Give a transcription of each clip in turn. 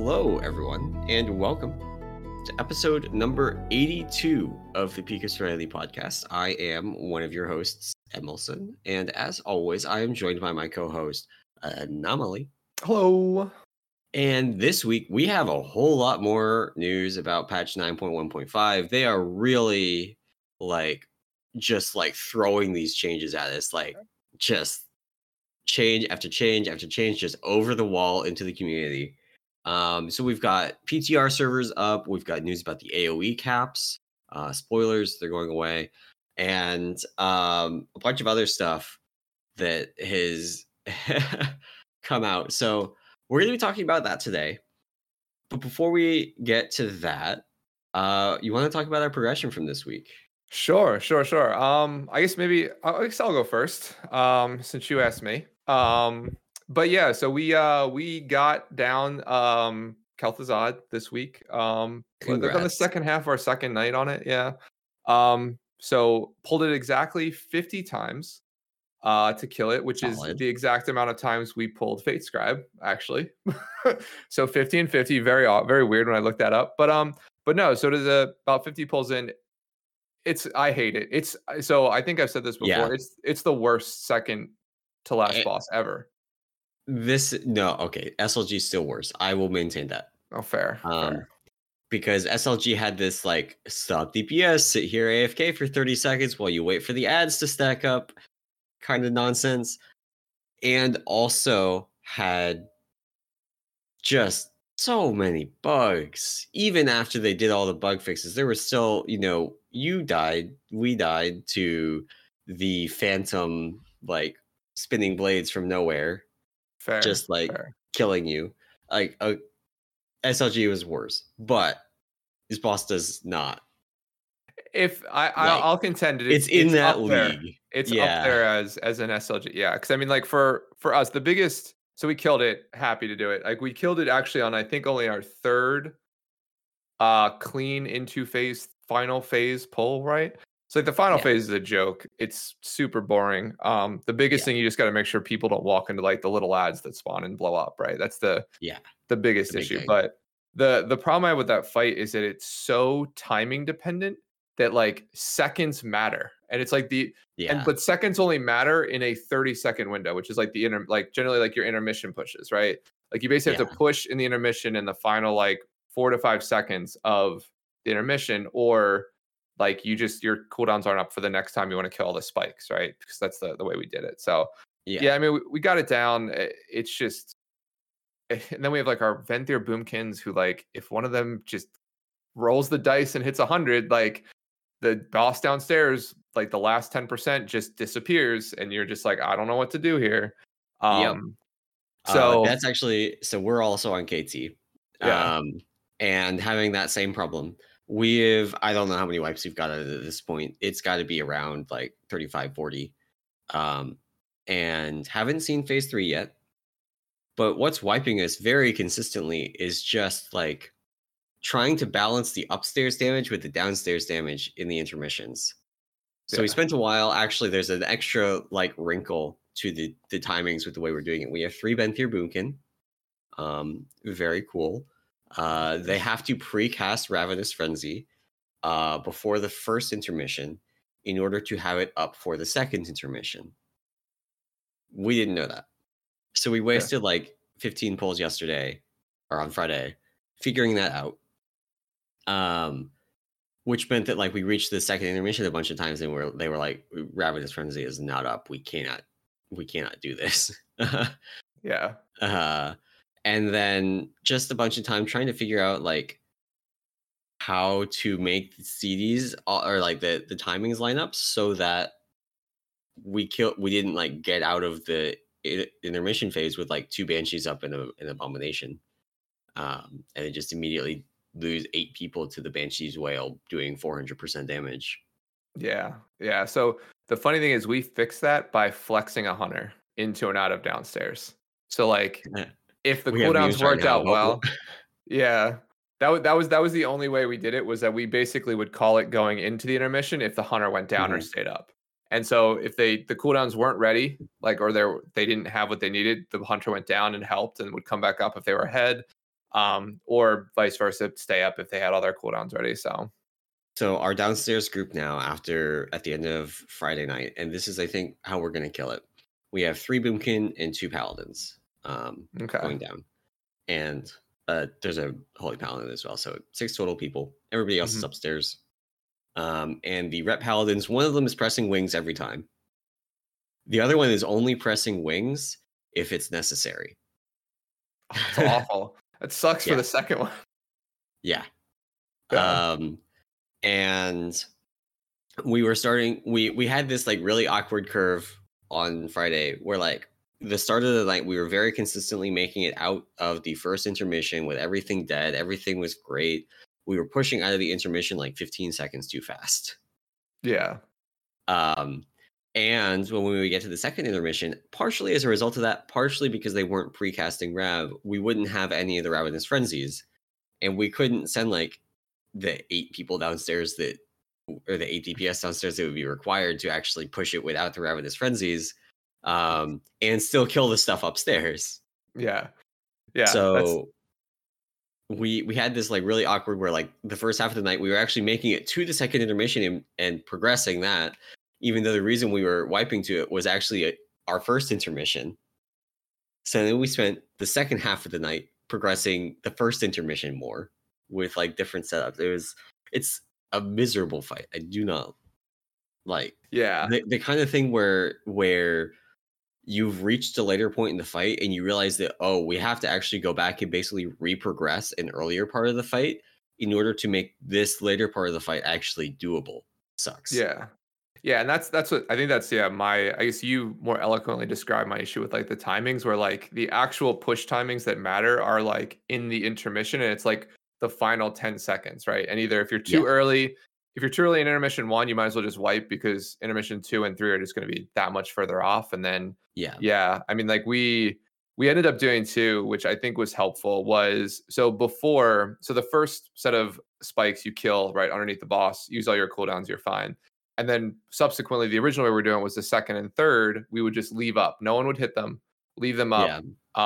Hello, everyone, and welcome to episode number 82 of the Pika Serenity podcast. I am one of your hosts, Emerson, and as always, I am joined by my co-host, Anomaly. Hello. And this week, we have a whole lot more news about patch 9.1.5. They are really, just throwing these changes at us, just change after change after change, just over the wall into the community. So we've got PTR servers up. We've got news about the AoE caps. Spoilers, they're going away. And a bunch of other stuff that has come out. So we're going to be talking about that today. But before we get to that, you want to talk about our progression from this week? Sure. I guess I'll go first, since you asked me. But yeah, so we got down Kel'Thuzad this week. They've done the second half of our second night on it, yeah. So pulled it exactly 50 times to kill it, which is the exact amount of times we pulled Fate Scribe, actually. So 50 and 50, very weird when I looked that up. But no, so does about 50 pulls in. I hate it. So I think I've said this before. Yeah. It's the worst second to last boss ever. SLG is still worse. I will maintain that. Oh, fair. Because SLG had this stop DPS, sit here AFK for 30 seconds while you wait for the ads to stack up kind of nonsense, and also had just so many bugs. Even after they did all the bug fixes, there was still, you died, we died to the phantom spinning blades from nowhere. Fair. Killing you. SLG was worse, but this boss does not. I'll contend it's in that league. It's up there as an SLG. Yeah, because I mean, for us, the biggest. So we killed it. Happy to do it. We killed it actually on I think only our third clean into final phase pull, right? So the final phase is a joke. It's super boring. The biggest thing, you just got to make sure people don't walk into the little ads that spawn and blow up, right? That's the biggest issue. Thing. But the problem I have with that fight is that it's so timing dependent that seconds matter. And it's but seconds only matter in a 30-second window, which is generally your intermission pushes, right? You basically have to push in the intermission in the final 4 to 5 seconds of the intermission, or your cooldowns aren't up for the next time you want to kill all the spikes, right? Because that's the way we did it. So I mean, we got it down. It's just, and then we have our Venthyr Boomkins who if one of them just rolls the dice and hits 100, the boss downstairs, the last 10% just disappears, and you're just I don't know what to do here. So that's actually, so we're also on KT. And having that same problem. I don't know how many wipes we've got at this point. It's got to be around 35, 40. And haven't seen phase 3 yet. But what's wiping us very consistently is just trying to balance the upstairs damage with the downstairs damage in the intermissions. So we spent a while. Actually, there's an extra wrinkle to the timings with the way we're doing it. We have 3 Venthyr Boomkin. Very cool. They have to pre-cast Ravenous Frenzy before the first intermission in order to have it up for the second intermission. We didn't know that. So we wasted 15 pulls yesterday or on Friday figuring that out. Which meant that we reached the second intermission a bunch of times, and they were Ravenous Frenzy is not up. We cannot do this. And then just a bunch of time trying to figure out how to make the CDs or the timings line up so that we didn't get out of the intermission phase with 2 Banshees up in an Abomination, and then just immediately lose 8 people to the Banshee's Wail doing 400% damage. Yeah. So the funny thing is we fixed that by flexing a Hunter into and out of downstairs. So if the cooldowns worked out well, that was the only way we did it, was that we basically would call it going into the intermission if the Hunter went down or stayed up. And so if the cooldowns weren't ready, or they didn't have what they needed, the Hunter went down and helped and would come back up if they were ahead. or vice versa, stay up if they had all their cooldowns ready. So our downstairs group now, after at the end of Friday night, and this is I think how we're gonna kill it. We have 3 Boomkin and 2 Paladins Okay. going down, and there's a Holy Paladin as well. So 6 total people. Everybody else is Mhm. upstairs. And the Rep Paladins, one of them is pressing wings every time. The other one is only pressing wings if it's necessary. Oh, it's awful. It sucks for Yeah, the second one. yeah. Yeah. And we had this like really awkward curve on Friday where like the start of the night we were very consistently making it out of the first intermission with everything dead. Everything was great. We were pushing out of the intermission like 15 seconds too fast. Yeah. And when we would get to the second intermission, partially as a result of that, partially because they weren't precasting Rav, we wouldn't have any of the Ravenous Frenzies. And we couldn't send like the 8 people downstairs or the 8 DPS downstairs that would be required to actually push it without the Ravenous Frenzies, and still kill the stuff upstairs. Yeah. Yeah. So we had this like really awkward where like the first half of the night we were actually making it to the second intermission and progressing that, even though the reason we were wiping to it was actually our first intermission. So then we spent the second half of the night progressing the first intermission more with like different setups. It's a miserable fight. I do not like Yeah. the kind of thing where you've reached a later point in the fight and you realize that, oh, we have to actually go back and basically reprogress an earlier part of the fight in order to make this later part of the fight actually doable. Sucks. Yeah. Yeah, and that's what I think that's my I guess you more eloquently described my issue with like the timings where like the actual push timings that matter are like in the intermission and it's like the final 10 seconds, right? And either if you're Yeah. too early, if you're too early in intermission 1, you might as well just wipe because intermission 2 and 3 are just going to be that much further off and then Yeah. yeah, I mean like we ended up doing too, which I think was helpful was so the first set of spikes you kill right underneath the boss, use all your cooldowns, you're fine. And then subsequently, the original way we were doing was the second and third. We would just leave up. No one would hit them, leave them up. Yeah.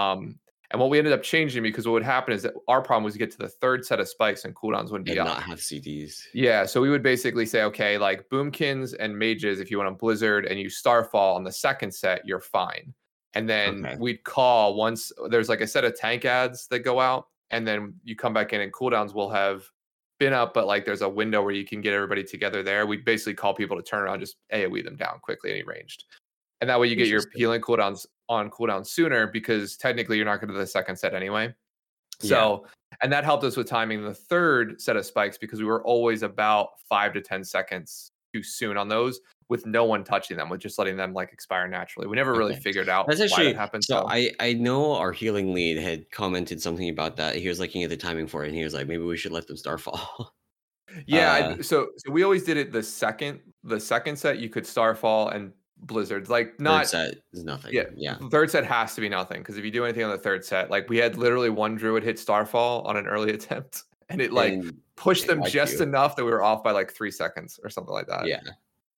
And what we ended up changing because what would happen is that our problem was to get to the third set of spikes and cooldowns wouldn't be And up. not have CDs. Yeah, so we would basically say, okay, like Boomkins and Mages, if you want a Blizzard and you Starfall on the second set, you're fine. And then Okay. we'd call once there's like a set of tank ads that go out, and then you come back in and cooldowns will have been up, but like there's a window where you can get everybody together there. We basically call people to turn around, just AoE them down quickly any ranged. And that way you get your Interesting. healing cooldowns on cooldown sooner because technically you're not going to the second set anyway. Yeah. So, and that helped us with timing the third set of spikes because we were always about 5 to 10 seconds too soon on those with no one touching them, with just letting them like expire naturally. We never really Okay. figured out That's why that actually happened. so I know our healing lead had commented something about that. He was looking at the timing for it and he was like, maybe we should let them starfall. Yeah, so we always did it the second set you could Starfall and Blizzards. Like Third not set is nothing. yeah, Yeah. the third set has to be nothing because if you do anything on the third set, like we had literally one druid hit Starfall on an early attempt and it like And pushed them like just you. enough that we were off by like 3 seconds or something like that. Yeah.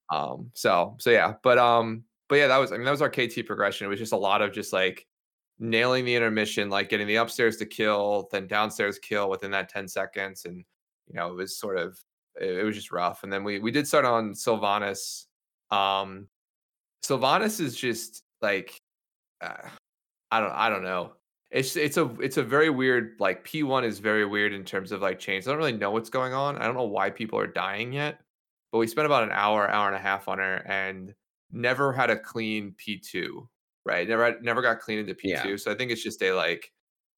So yeah, but yeah, that was our KT progression. It was just a lot of just like nailing the intermission, like getting the upstairs to kill, then downstairs kill within that 10 seconds. And it was sort of it was just rough. And then we did start on Sylvanas. Um Sylvanas is just like uh, I don't know. It's a very weird like P1 is very weird in terms of like change. I don't really know what's going on. I don't know why people are dying yet, but we spent about an hour and a half on her and never had a clean P2, right? Never got clean into Yeah. P2. So I think it's just a like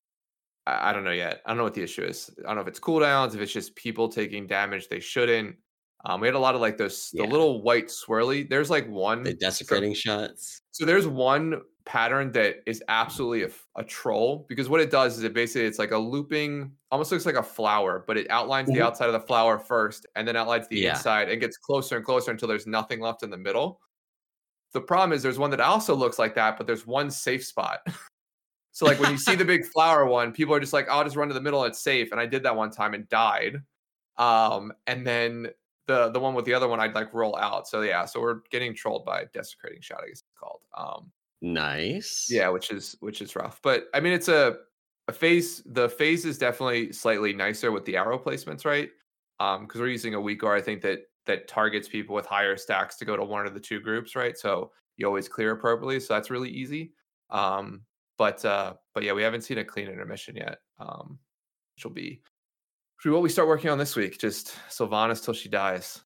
I don't know yet. I don't know what the issue is. I don't know if it's cooldowns, if it's just people taking damage they shouldn't. We had a lot of like the Yeah. little white swirly. There's like The one desecrating shots. so there's one pattern that is absolutely a troll because what it does is it's like a looping, almost looks like a flower, but it outlines the Mhm. outside of the flower first and then outlines the Yeah. inside and gets closer and closer until there's nothing left in the middle. The problem is there's one that also looks like that, but there's one safe spot. So like when you see the big flower one, people are just like, I'll just run to the middle, it's safe. And I did that one time and died. And then the one with the other one I'd like roll out. So yeah, so we're getting trolled by desecrating shot, I guess it's called. Nice. Yeah, which is rough. But I mean the phase is definitely slightly nicer with the arrow placements, right? Because we're using a weaker, I think that targets people with higher stacks to go to one of the two groups, right? So you always clear appropriately, so that's really easy. But yeah, we haven't seen a clean intermission yet. Which will be what we start working on this week. Just Sylvanas till she dies.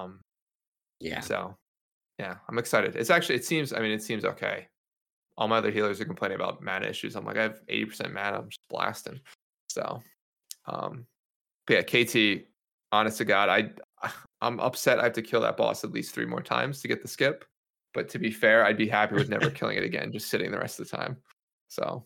Yeah. So yeah, I'm excited. It seems okay. All my other healers are complaining about mana issues. I'm like, I have 80% mana. I'm just blasting. So, but yeah, KT, honest to God, I'm upset I have to kill that boss at least 3 more times to get the skip. But to be fair, I'd be happy with never killing it again, just sitting the rest of the time. So,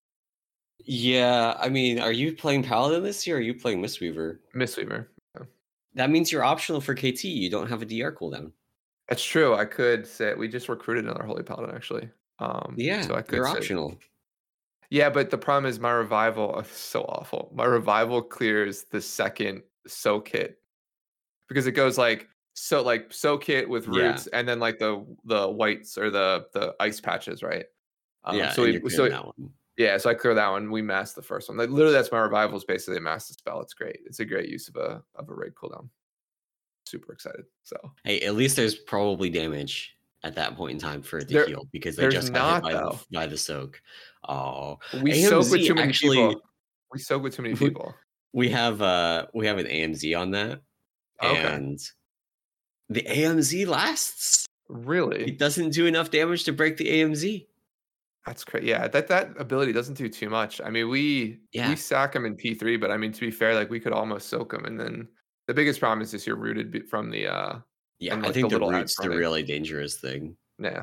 Yeah, I mean, are you playing Paladin this year or are you playing Mistweaver? Mistweaver. That means you're optional for KT. You don't have a DR cooldown. That's true. I could say we just recruited another Holy Paladin, actually. Yeah, so I could you're say, optional. yeah, but the problem is my revival is so awful. My revival clears the second soak hit because it goes like soak hit with Yeah. roots and then like the whites or the ice patches, right? Yeah, So and you're clearing that one. yeah, so I clear that one. We mass the first one. Like literally, that's my revival is basically a mass the spell. It's great. It's a great use of a raid cooldown. Super excited. So hey, at least there's probably damage at that point in time for it to heal because they just got hit by the soak. Oh, we AMZ soak with too many actually, people. We soak with too many people. We have an AMZ on that, and the AMZ lasts. Really, it doesn't do enough damage to break the AMZ. That's crazy. Yeah, that ability doesn't do too much. I mean, we sack him in P3, but I mean, to be fair, like we could almost soak him, and then the biggest problem is just you're rooted from the yeah. and, I like, think the the root's the really dangerous thing.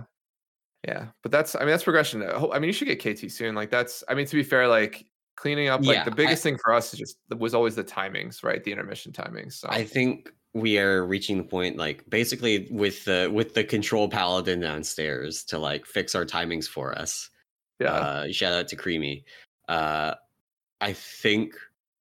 Yeah, but that's progression. I mean, you should get KT soon. Like that's, I mean, to be fair, like cleaning up, like the biggest thing for us was always the timings, right? The intermission timings. So I think we are reaching the point, like basically with the control paladin downstairs to like fix our timings for us. Yeah. Shout out to Creamy. I think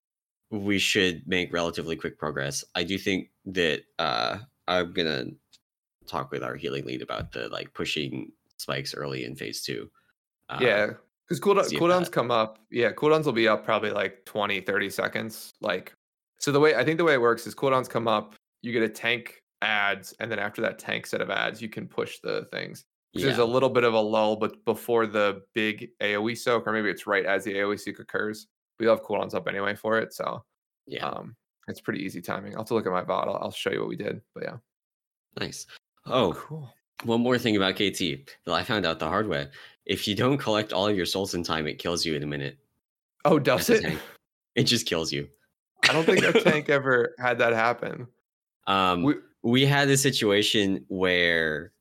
we should make relatively quick progress. I do think that I'm gonna talk with our healing lead about the like pushing spikes early in phase 2. Yeah, because cooldowns come up. Yeah, cooldowns will be up probably like 20, 30 seconds. Like, so the way it works is cooldowns come up, you get a tank ads, and then after that tank set of ads, you can push the things. There's a little bit of a lull, but before the big AoE soak, or maybe it's right as the AoE soak occurs, we have cooldowns up anyway for it. So yeah, it's pretty easy timing. I'll have to look at my VOD. I'll show you what we did. But yeah, nice. Oh, cool. One more thing about KT that I found out the hard way. If you don't collect all of your souls in time, it kills you in a minute. Oh, does it? It just kills you. I don't think our tank ever had that happen. We had a situation where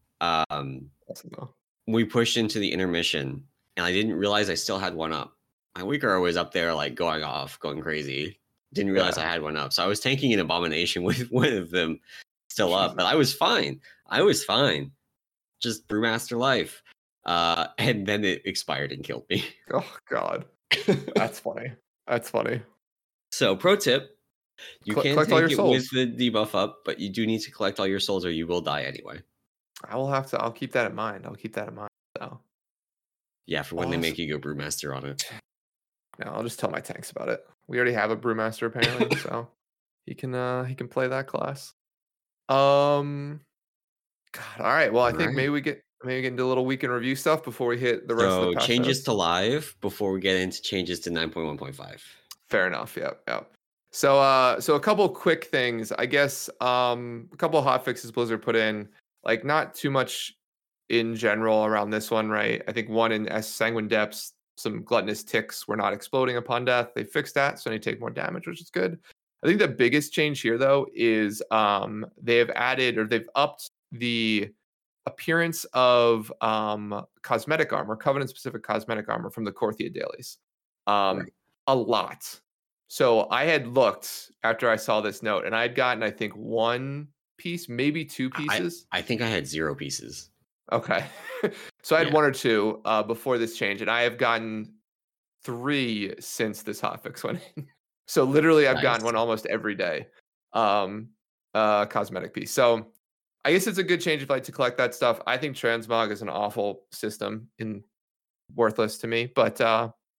we pushed into the intermission, and I didn't realize I still had one up. My weaker was up there, like going off, going crazy. Didn't realize I had one up, so I was tanking an abomination with one of them still up, but I was fine. Just Brewmaster life. And then it expired and killed me. Oh God, that's funny. That's funny. So, pro tip: you can take it with the debuff up, but you do need to collect all your souls, or you will die anyway. I'll keep that in mind. So, yeah, for when they make you go Brewmaster on it. No, I'll just tell my tanks about it. We already have a Brewmaster apparently, so he can play that class. God, all right. Well, I think maybe we get into a little weekend review stuff before we hit the rest of the patch changes notes. to live before we get into changes to 9.1.5. Fair enough. Yep. So a couple quick things, I guess. A couple of hot fixes Blizzard put in, like not too much in general around this one, right? I think one in Sanguine Depths, some gluttonous ticks were not exploding upon death. They fixed that, so they take more damage, which is good. I think the biggest change here, though, is they have added, or they've upped the appearance of cosmetic armor, Covenant-specific cosmetic armor from the Korthia dailies. A lot. So I had looked after I saw this note, and I had gotten, I think, 1 piece, maybe 2 pieces. I think I had 0 pieces. Okay. So I had 1 or 2 before this change, and I have gotten 3 since this hotfix went in. So literally I've gotten one almost every day. Cosmetic piece. So I guess it's a good change if I like to collect that stuff. I think transmog is an awful system and worthless to me, but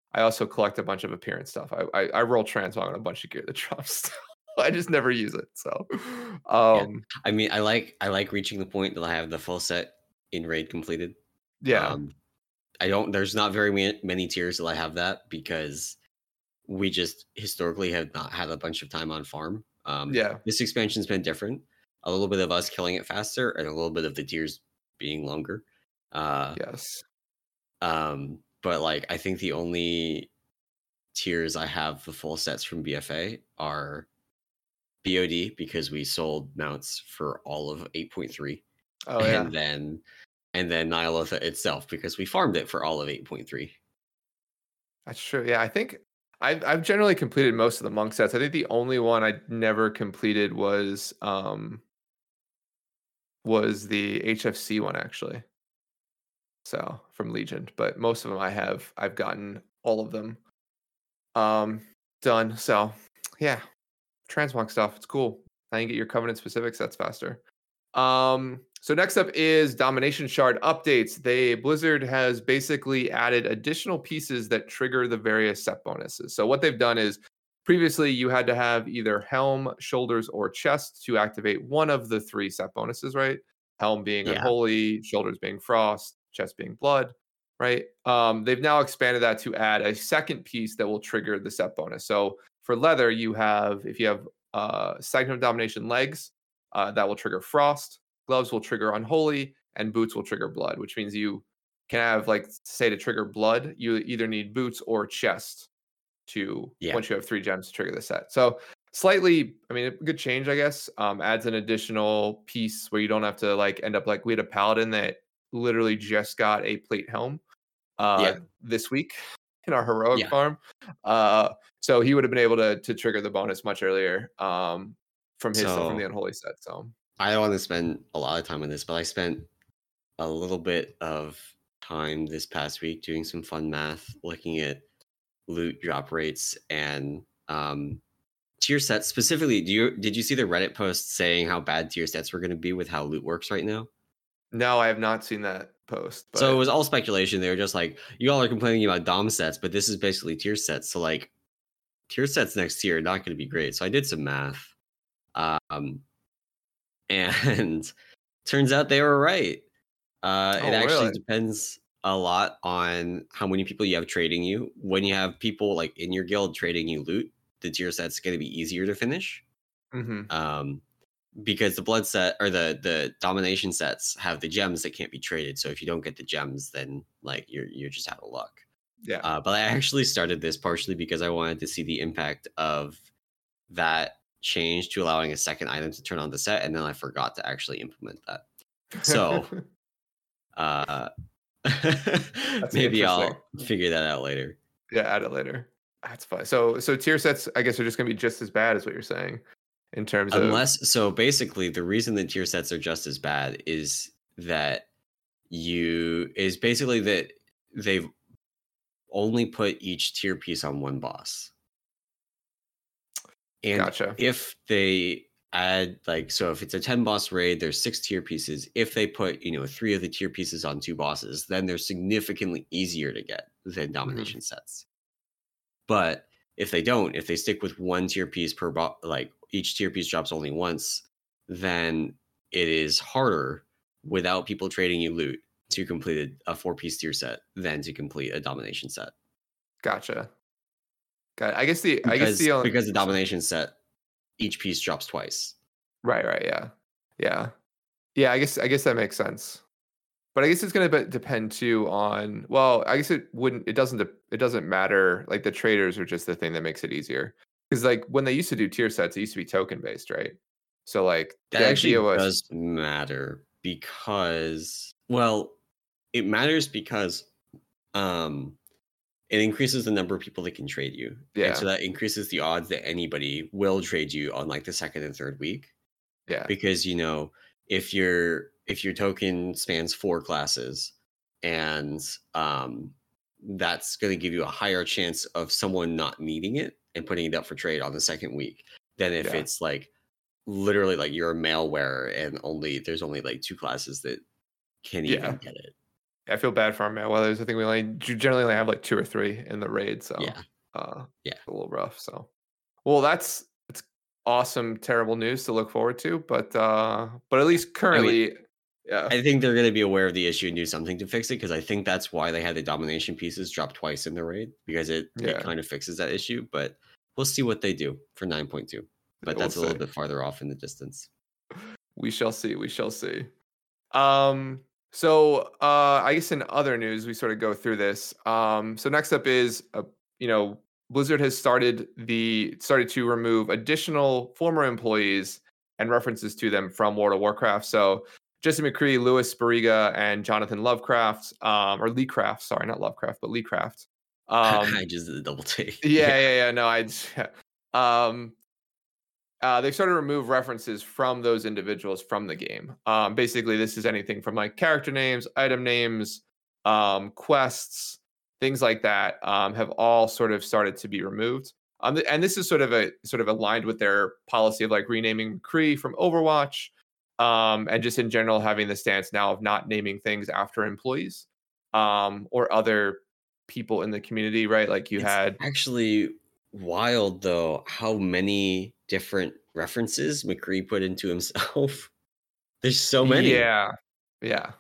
I also collect a bunch of appearance stuff. I roll transmog on a bunch of gear that drops. I just never use it. So, Yeah. um, I mean, I like reaching the point that I have the full set in raid completed. yeah, Um, I don't. There's not very many tiers that I have that because we just historically have not had a bunch of time on farm. yeah, This expansion's been different. A little bit of us killing it faster, and a little bit of the tiers being longer. Uh, yes. but like I think the only tiers I have the full sets from BFA are BOD because we sold mounts for all of 8.3, Oh yeah, and then Nihilotha itself because we farmed it for all of 8.3. that's true. Yeah, I think I've generally completed most of the monk sets. I think the only one I never completed was the HFC one actually. So from Legion, but most of them I've gotten all of them um done. So yeah, transmog stuff. It's cool. Now you get your covenant specific sets faster. So next up is domination shard updates. Blizzard has basically added additional pieces that trigger the various set bonuses. So what they've done is previously you had to have either helm, shoulders, or chest to activate one of the three set bonuses, right? Helm being Yeah, unholy, shoulders being frost, chest being blood, right? They've now expanded that to add a second piece that will trigger the set bonus. So for leather, if you have Signum Domination legs, that will trigger frost. Gloves will trigger unholy, and boots will trigger blood, which means you can have, like, say to trigger blood, you either need boots or chest to yeah. once you have 3 gems to trigger the set. So slightly, I mean, a good change, I guess. Adds an additional piece where you don't have to like end up like we had a paladin that literally just got a plate helm Yeah, this week in our heroic yeah. farm. So he would have been able to trigger the bonus much earlier from his from the So unholy set. So I don't want to spend a lot of time on this, but I spent a little bit of time this past week doing some fun math, looking at loot drop rates and tier sets. Specifically, did you see the Reddit post saying how bad tier sets were going to be with how loot works right now? no, I have not seen that post, So it but was all speculation. They were just like, you all are complaining about dom sets, but this is basically tier sets. So like tier sets next year are not going to be great. So I did some math. Um, and turns out they were right. It oh actually really? depends a lot on how many people you have trading you. When you have people like in your guild trading you loot, the tier set's going to be easier to finish. Hmm. Um, because the blood set or the domination sets have the gems that can't be traded. So if you don't get the gems, then like you're just out of luck. Yeah. But I actually started this partially because I wanted to see the impact of that change to allowing a second item to turn on the set, and then I forgot to actually implement that. So uh, That's maybe interesting. I'll figure that out later. Yeah, add it later. That's fine. So tier sets, I guess, are just gonna be just as bad as what you're saying in terms of. So basically, the reason the tier sets are just as bad is that basically that they've only put each tier piece on one boss. And Gotcha. if they add like so if it's a 10 boss raid, there's 6 tier pieces. If they put, 3 of the tier pieces on 2 bosses, then they're significantly easier to get than Hmm. domination sets. But if they don't, if they stick with one tier piece per like each tier piece drops only once, then it is harder without people trading you loot to complete a 4-piece tier set than to complete a domination set. Gotcha. Got it. I guess the Because the domination set, each piece drops twice. right, yeah. Yeah. Yeah, I guess that makes sense. But I guess it's gonna depend too on, well, I guess it doesn't matter. Like the traders are just the thing that makes it easier. Because like when they used to do tier sets, it used to be token based, right? So like That the idea actually was does matter because, well, it matters because um, it increases the number of people that can trade you. And so yeah, that increases the odds that anybody will trade you on like the second and third week. yeah, Because, if your token spans 4 classes and that's going to give you a higher chance of someone not needing it and putting it up for trade on the second week than if yeah. it's like literally like you're a mail wearer and there's only like 2 classes that can Yeah. even get it. I feel bad for our Mayweathers. I think we generally only have like 2 or 3 in the raid, so Yeah, uh, yeah. a little rough. So, well, it's awesome, terrible news to look forward to, but at least I mean, currently, yeah, I think they're going to be aware of the issue and do something to fix it because I think that's why they had the domination pieces drop twice in the raid because it yeah, kind of fixes that issue. But we'll see what they do for 9.2. yeah, But we'll that's a little see. bit farther off in the distance. We shall see. We shall see. Um, so I guess in other news, we sort of go through this. So next up is you know, Blizzard has started to remove additional former employees and references to them from World of Warcraft. So Jesse McCree, Louis Spariga, and Jonathan Lovecraft, or Lee Craft, sorry, not Lovecraft, but Lee Craft. I Um, just did a double take. yeah, Yeah. yeah, yeah. No, yeah. Um, they've started to remove references from those individuals from the game. Basically, this is anything from like character names, item names, quests, things like that have all sort of started to be removed. And this is sort of aligned with their policy of like renaming McCree from Overwatch, and just in general having the stance now of not naming things after employees or other people in the community. Right, like you It's had. actually wild though how many different references McCree put into himself. There's so many. Yeah, yeah,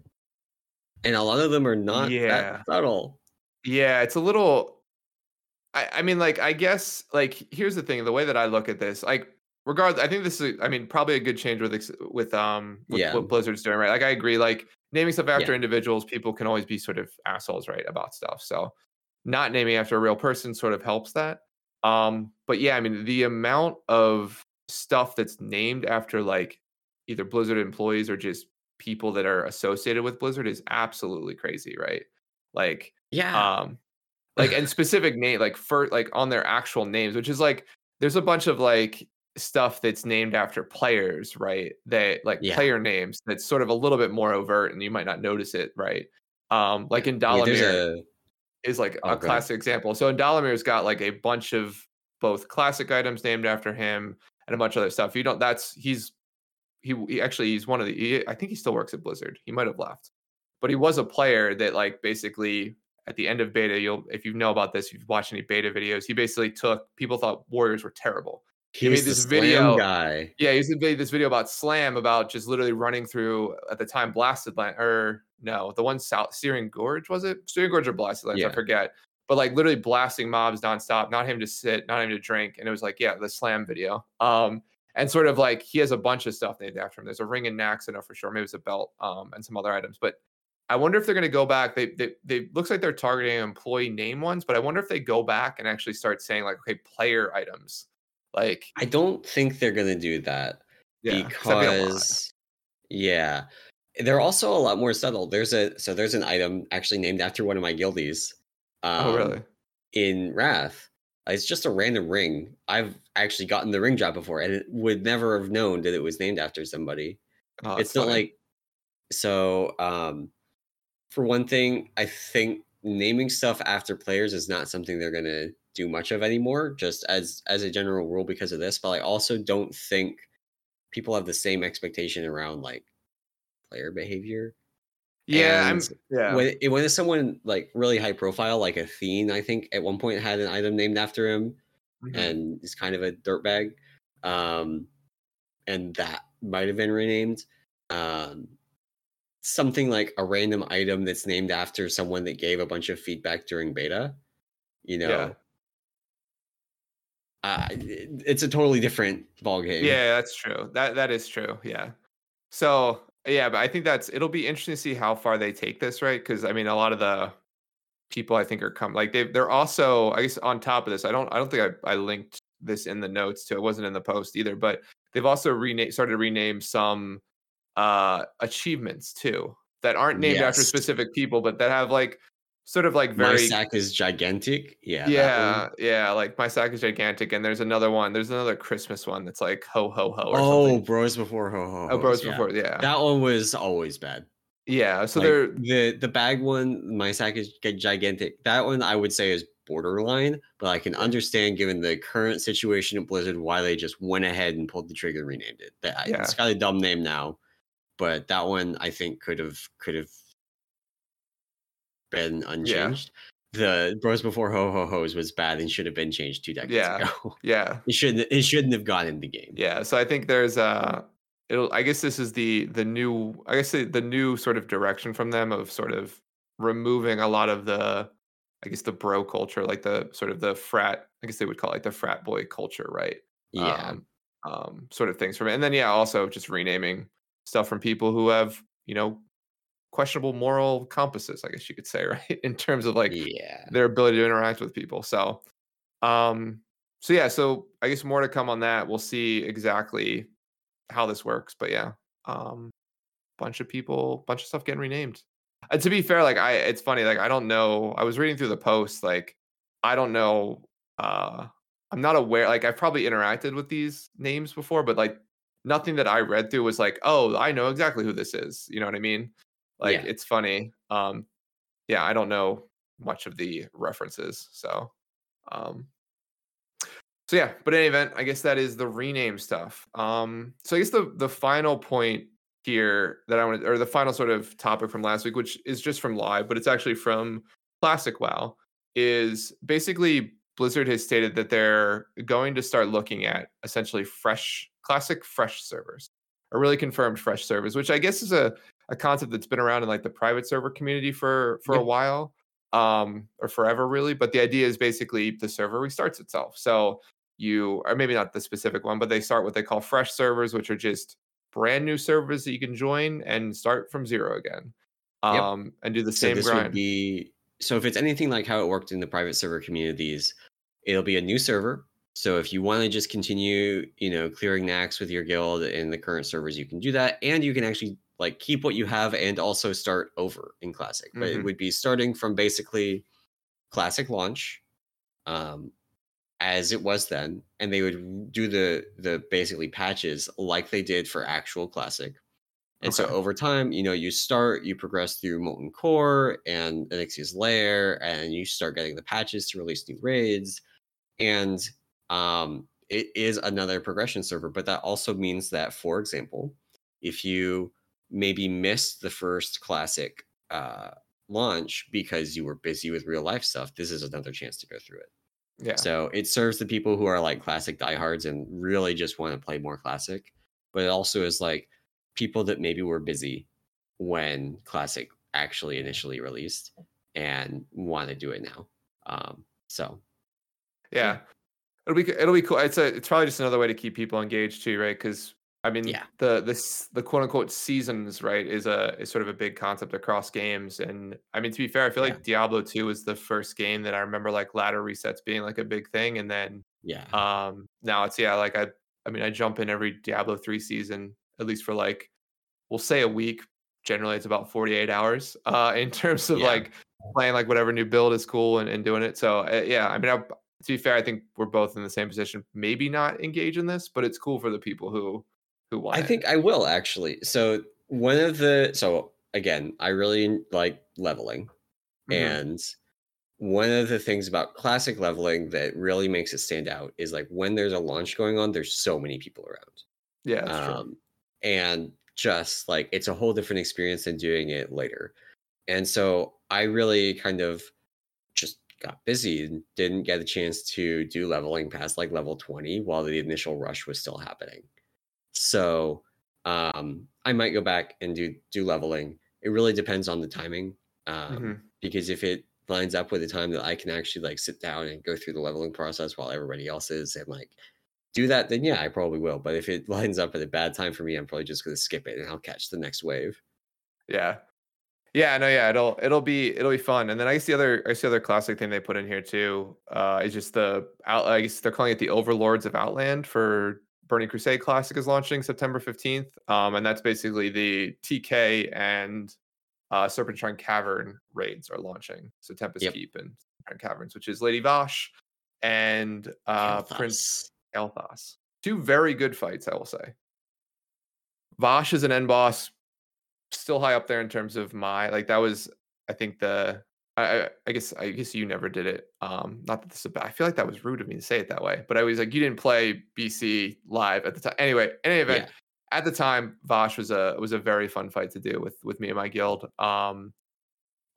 And a lot of them are not that yeah. subtle. Yeah, it's a little. I mean, like, I guess, like, here's the thing: the way that I look at this, like, regardless, I think this is, I mean, probably a good change with Yeah. what Blizzard's doing, right? Like, I agree. Like, naming stuff Yeah. after individuals, people can always be sort of assholes, right, about stuff. So, not naming after a real person sort of helps that. But yeah, I mean, the amount of stuff that's named after like either Blizzard employees or just people that are associated with Blizzard is absolutely crazy, right? Like, Yeah. um, and specific name, like for like on their actual names, which is like there's a bunch of like stuff that's named after players, right? That like Yeah. player names that's sort of a little bit more overt and you might not notice it, right? Yeah. Like in Wait, there's Dalamir a is like oh, a go ahead. classic example. So in Dalamir's got like a bunch of both classic items named after him and a bunch of other stuff. You don't that's he actually he's one of the I think he still works at Blizzard. He might have left. But he was a player that like basically at the end of beta, you'll if you know about this, if you've watched any beta videos, he basically took people thought warriors were terrible. He He's made the this slam video. guy. Yeah, he used to made this video about Slam about just literally running through at the time Blasted Land or no, the one south Searing Gorge was it? Searing Gorge or Blasted Lands, I Yeah. forget. But like literally blasting mobs nonstop, not him to sit, not him to drink, and it was like yeah, the Slam video. And sort of like he has a bunch of stuff named after him. There's a ring and Nax, I know for sure. Maybe it's a belt, and some other items. But I wonder if they're going to go back. They looks like they're targeting employee name ones, but I wonder if they go back and actually start saying like, okay, player items, like I don't think they're gonna do that yeah, because that'd be a lot. because yeah. They're also a lot more subtle. There's an item actually named after one of my guildies, Oh, um, really? in Wrath. It's just a random ring. I've actually gotten the ring drop before, and it would never have known that it was named after somebody. Oh, that's It's not funny. like so. For one thing, I think naming stuff after players is not something they're gonna do much of anymore, just as a general rule because of this. But I also don't think people have the same expectation around like player behavior. Yeah, And I'm. Yeah. when it's someone like really high profile, like Athene, I think at one point had an item named after him, Mhm. and is kind of a dirtbag, um, and that might have been renamed. Um, Something like a random item that's named after someone that gave a bunch of feedback during beta, you Yeah. know, it's a totally different ball game. Yeah, that's true. That is true. Yeah. So yeah, but I think it'll be interesting to see how far they take this, right? Because I mean, a lot of the people I think are like they're also I guess on top of this. I don't think I linked this in the notes too. It wasn't in the post either, but they've also started to rename some achievements too that aren't named after Yes, specific people, but that have like sort of like my very sack is gigantic. Yeah, that one. yeah, yeah, like my sack is gigantic, and there's another one. There's another Christmas one that's like ho ho ho or Oh, something. bros before ho ho Oh, hos. bros Yeah, before, yeah, that one was always bad. yeah. So Like they're the bag one, my sack is gigantic. That one I would say is borderline, but I can yeah, understand given the current situation at Blizzard why they just went ahead and pulled the trigger and renamed it. It's yeah, got a dumb name now, but that one I think could have been Yeah. unchanged. The Bros Before Ho Ho Ho's was bad and should have been changed 2 decades Yeah. ago. Yeah. It shouldn't have gone in the game. Yeah, so I think there's it'll I guess this is the new I guess the new sort of direction from them of sort of removing a lot of the I guess the bro culture, like the sort of the frat, I guess they would call it like the frat boy culture, right? Yeah. Um sort of things from it. And then yeah, also just renaming stuff from people who have, questionable moral compasses, I guess you could say, right? In terms of like Yeah. their ability to interact with people. Um, so yeah, so I guess more to come on that. We'll see exactly how this works, but yeah, um, bunch of stuff getting renamed. And to be fair, like it's funny, like I don't know. I was reading through the post, like I don't know. Uh, I'm not aware. Like I've probably interacted with these names before, but like nothing that I read through was like, oh, I know exactly who this is. You know what I mean? Like Yeah. it's funny. Yeah, I don't know much of the references, so. Um, so yeah, but in any event, I guess that is the rename stuff. So I guess the final point here that I wanted, or the final sort of topic from last week, which is just from live, but it's actually from Classic WoW, is basically Blizzard has stated that they're going to start looking at essentially classic fresh servers, or really confirmed fresh servers, which I guess is a concept that's been around in like the private server community for a Yep. while, or forever really. But the idea is basically the server restarts itself. So or maybe not the specific one, but they start what they call fresh servers, which are just brand new servers that you can join and start from zero again, Yep. and do the So same this would grind. be so if it's anything like how it worked in the private server communities, it'll be a new server. So if you want to just continue, clearing Nax with your guild in the current servers, you can do that, and you can actually like keep what you have and also start over in Classic. But it Hmm. would be starting from basically Classic launch, um, as it was then, and they would do the basically patches like they did for actual Classic. And so Okay. over time, you progress through Molten Core and Onyxia's Lair, and you start getting the patches to release new raids. And it is another progression server, but that also means that, for example, if you maybe missed the first Classic launch because you were busy with real life stuff, this is another chance to go through it. Yeah. So it serves the people who are like Classic diehards and really just want to play more Classic, but it also is like people that maybe were busy when Classic actually initially released and want to do it now. So yeah, Yeah. It'll be cool. It's probably just another way to keep people engaged too, right? Because I mean, yeah, the quote unquote seasons, right, is sort of a big concept across games. And I mean, to be fair, I feel yeah, like Diablo 2 was the first game that I remember like ladder resets being like a big thing. And then yeah, now it's yeah, like I mean I jump in every Diablo 3 season, at least for like we'll say a week. Generally it's about 48 hours in terms of yeah. like playing like whatever new build is cool and doing it. So yeah, I mean to be fair, I think we're both in the same position. Maybe not engage in this, but it's cool for the people who I want it. think I will actually. So again, I really like leveling, Hmm. and one of the things about Classic leveling that really makes it stand out is like when there's a launch going on, there's so many people around. Yeah, that's true. And just like it's a whole different experience than doing it later. And so I really kind of just got busy and didn't get a chance to do leveling past like level 20 while the initial rush was still happening. So I might go back and do leveling. It really depends on the timing. Hmm. Because if it lines up with the time that I can actually like sit down and go through the leveling process while everybody else is and like do that, then yeah, I probably will. But if it lines up at a bad time for me, I'm probably just gonna skip it and I'll catch the next wave. Yeah. Yeah, no, yeah, it'll be fun. And then I guess the other classic thing they put in here too, is just I guess they're calling it the Overlords of Outland for Burning Crusade Classic is launching September 15th. And that's basically the TK and Serpentine Cavern raids are launching. So Tempest Yep. Keep and Serpentine Caverns, which is Lady Vosh and Prince Kael'thas. Elthas. Two very good fights, I will say. Vosh is an end boss, still high up there in terms of my like that was I think the I guess you never did it. Not that this is bad. I feel like that was rude of me to say it that way, but I was like you didn't play BC live at the time. Anyway, in any event, Yeah. at the time, Vosh was a very fun fight to do with me and my guild.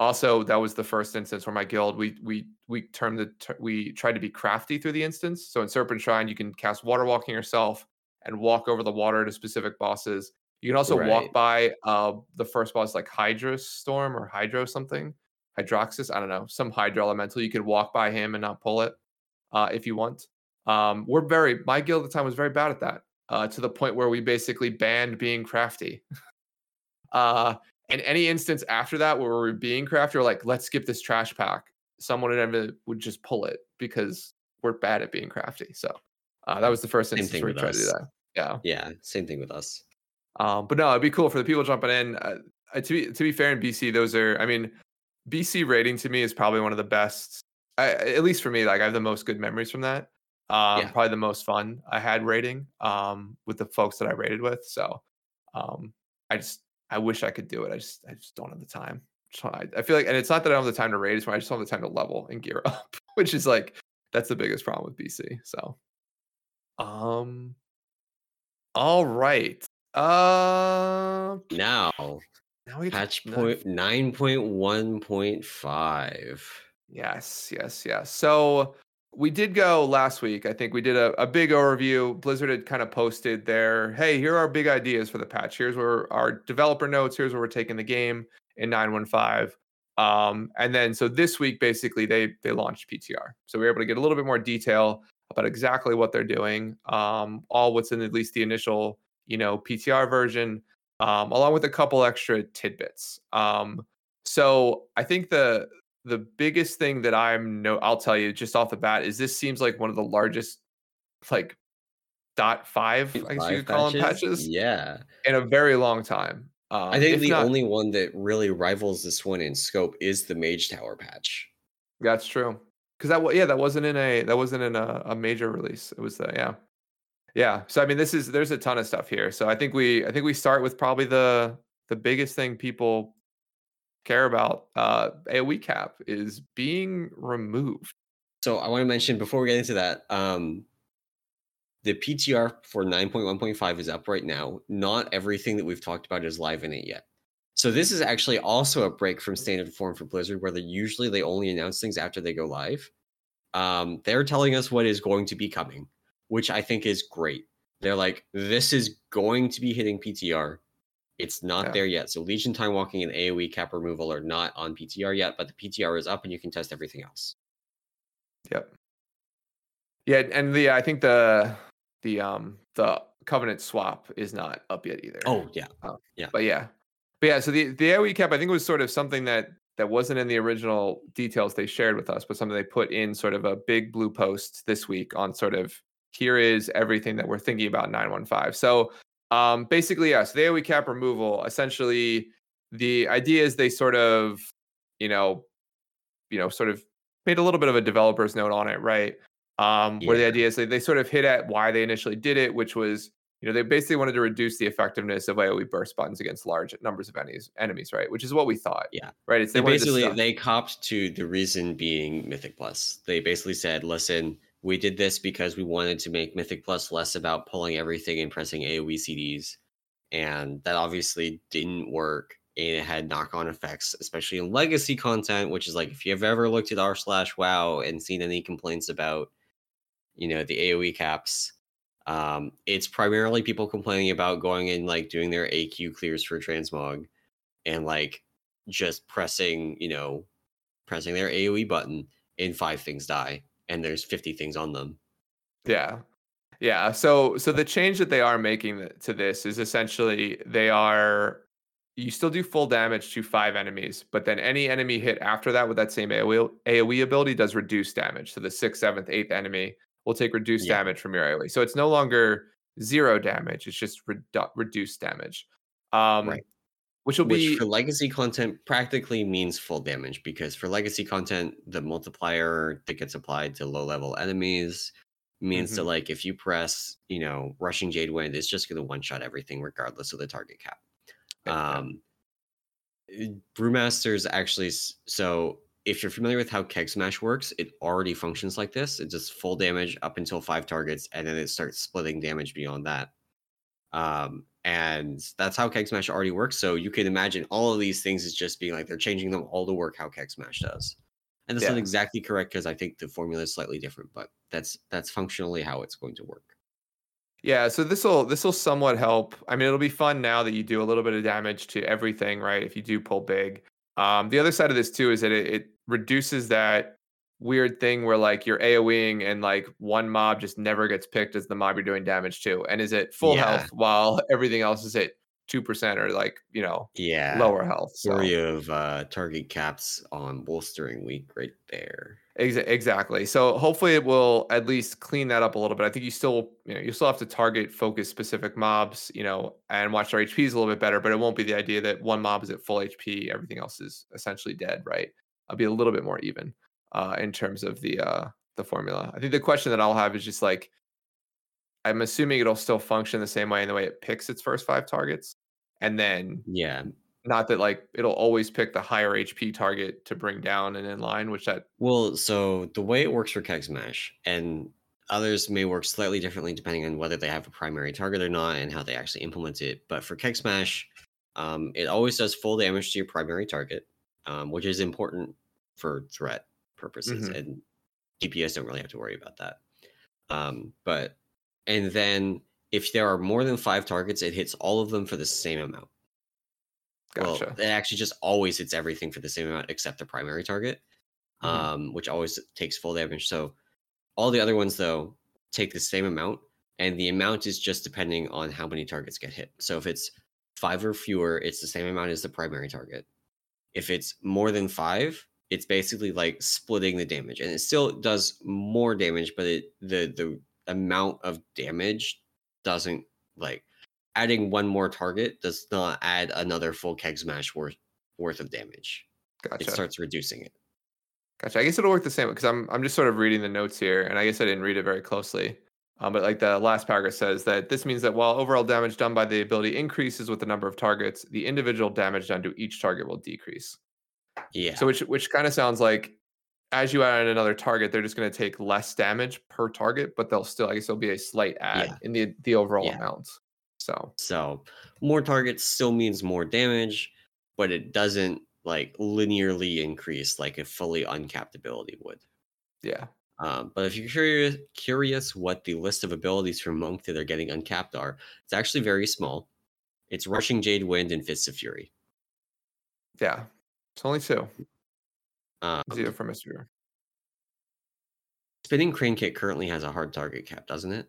Also, that was the first instance where my guild we tried to be crafty through the instance. So in Serpent Shrine, you can cast Water Walking yourself and walk over the water to specific bosses. You can also walk Right. by the first boss like Hydra Storm or Hydro something, Hydroxus. I don't know, some Hydra elemental. You could walk by him and not pull it if you want. My guild at the time was very bad at that to the point where we basically banned being crafty. And any instance after that where we're being crafty, or like, let's skip this trash pack, someone would just pull it because we're bad at being crafty. So that was the first Same instance thing where we with tried to do us. that. Yeah. Yeah, same thing with us. But no, it'd be cool for the people jumping in. To be fair, in BC, I mean, BC rating to me is probably one of the best, at least for me. Like I have the most good memories from that. Yeah. Probably the most fun I had rating with the folks that I rated with. So um, I just I wish I could do it. I just don't have the time. I feel like, and it's not that I don't have the time to raid. It's when I just don't have the time to level and gear up, which is like that's the biggest problem with BC. So um, all right. Uh, Now, now we get to patch point 9.1.5. Yes, yes, yes. So we did go last week. I think we did a big overview. Blizzard had kind of posted there, hey, here are our big ideas for the patch. Here's where our developer notes. Here's where we're taking the game in 9.1.5. And then so this week, basically, they launched PTR. So we were able to get a little bit more detail about exactly what they're doing, all what's in at least the initial, PTR version, along with a couple extra tidbits. So I think the biggest thing that I'll tell you just off the bat is this seems like one of the largest like .5, I guess you 5 could call them patches? patches Yeah. in a very long time. I think If the not, only one that really rivals this one in scope is the Mage Tower patch. that's true. Because that wasn't in a major release. It was yeah. Yeah. So I mean there's a ton of stuff here. So I think we start with probably the biggest thing people care about, AoE cap is being removed. So I want to mention before we get into that, the PTR for 9.1.5 is up right now. Not everything that we've talked about is live in it yet. So this is actually also a break from standard form for Blizzard, where they only announce things after they go live. They're telling us what is going to be coming, which I think is great. They're like, this is going to be hitting PTR. It's not there yet. So Legion Time Walking and AoE cap removal are not on PTR yet, but the PTR is up and you can test everything else. Yep. Yeah, and I think the Covenant swap is not up yet either. Oh yeah, yeah. But yeah. So the AoE cap, I think, was sort of something that wasn't in the original details they shared with us, but something they put in sort of a big blue post this week on sort of here is everything that we're thinking about 9.1.5. So basically, yes, the AoE cap removal. Essentially, the idea is they sort of, sort of made a little bit of a developer's note on it, right? Where the idea is they sort of hit at why they initially did it, which was, they basically wanted to reduce the effectiveness of AoE burst buttons against large numbers of enemies, right? Which is what we thought. Yeah. Right. It's they copped to the reason being Mythic Plus. They basically said, listen, we did this because we wanted to make Mythic Plus less about pulling everything and pressing AoE CDs. And that obviously didn't work. And it had knock-on effects, especially in legacy content, which is like, if you've ever looked at r/WoW and seen any complaints about, the AoE caps, it's primarily people complaining about going and like doing their AQ clears for transmog and like just pressing their AoE button and 5 things die and there's 50 things on them. Yeah. Yeah. So the change that they are making to this is essentially you still do full damage to 5 enemies, but then any enemy hit after that with that same AoE ability does reduce damage. So the 6th, 7th, 8th enemy will take reduced damage from your AoE. So it's no longer 0 damage. It's just reduced damage. Right. Which for legacy content practically means full damage, because for legacy content, the multiplier that gets applied to low level enemies means that like if you press, Rushing Jadewind, it's just going to one-shot everything regardless of the target cap. Brewmasters actually, so if you're familiar with how Keg Smash works, it already functions like this. It just full damage up until 5 targets, and then it starts splitting damage beyond that. And that's how Keg Smash already works. So you can imagine all of these things is just being like they're changing them all to work how Keg Smash does. And that's not Yeah. exactly correct because I think the formula is slightly different, but that's functionally how it's going to work. Yeah, so this will somewhat help. I mean, it'll be fun now that you do a little bit of damage to everything, right? If you do pull big. The other side of this too is that it reduces that weird thing where like you're AoEing and like one mob just never gets picked as the mob you're doing damage to, and is at full Yeah. health while everything else is at 2% or like Yeah. lower health. Story So of target caps on bolstering week right there. Exactly. So hopefully it will at least clean that up a little bit. I think you still have to target focus specific mobs, and watch their HPs a little bit better, but it won't be the idea that one mob is at full HP, everything else is essentially dead, right? I'll be a little bit more even in terms of the formula. I think the question that I'll have is just like I'm assuming it'll still function the same way in the way it picks its first 5 targets. And then Yeah. not that like it'll always pick the higher HP target to bring down and in line, which that Well, so the way it works for Keg Smash, and others may work slightly differently depending on whether they have a primary target or not and how they actually implement it. But for Keg Smash, it always does full damage to your primary target, which is important for threat purposes, Mhm. and DPS don't really have to worry about that. But and then if there are more than 5 targets, it hits all of them for the same amount. Well, Gotcha. it actually just always hits everything for the same amount except the primary target, Mhm. which always takes full damage. So all the other ones, though, take the same amount, and the amount is just depending on how many targets get hit. So if it's 5 or fewer, it's the same amount as the primary target. If it's more than 5, it's basically like splitting the damage, and it still does more damage, but the amount of damage doesn't like adding one more target does not add another full Keg Smash worth of damage. It Gotcha. starts reducing it. Gotcha. I guess it'll work the same because I'm just sort of reading the notes here, and I guess I didn't read it very closely. But like the last paragraph says that this means that while overall damage done by the ability increases with the number of targets, the individual damage done to each target will decrease. So Yeah, which kind of sounds like as you add another target, they're just going to take less damage per target, but they'll still, I guess, there'll be a slight add yeah, in the overall yeah. amount. So So more targets still means more damage, but it doesn't like linearly increase like a fully uncapped ability would. yeah, But if you're curious what the list of abilities for Monk that are getting uncapped are, it's actually very small. It's Rushing Jade Wind and Fists of Fury. yeah. It's only 2. Um, 0 for Mr. Spinning Crane Kick currently has a hard target cap, doesn't it?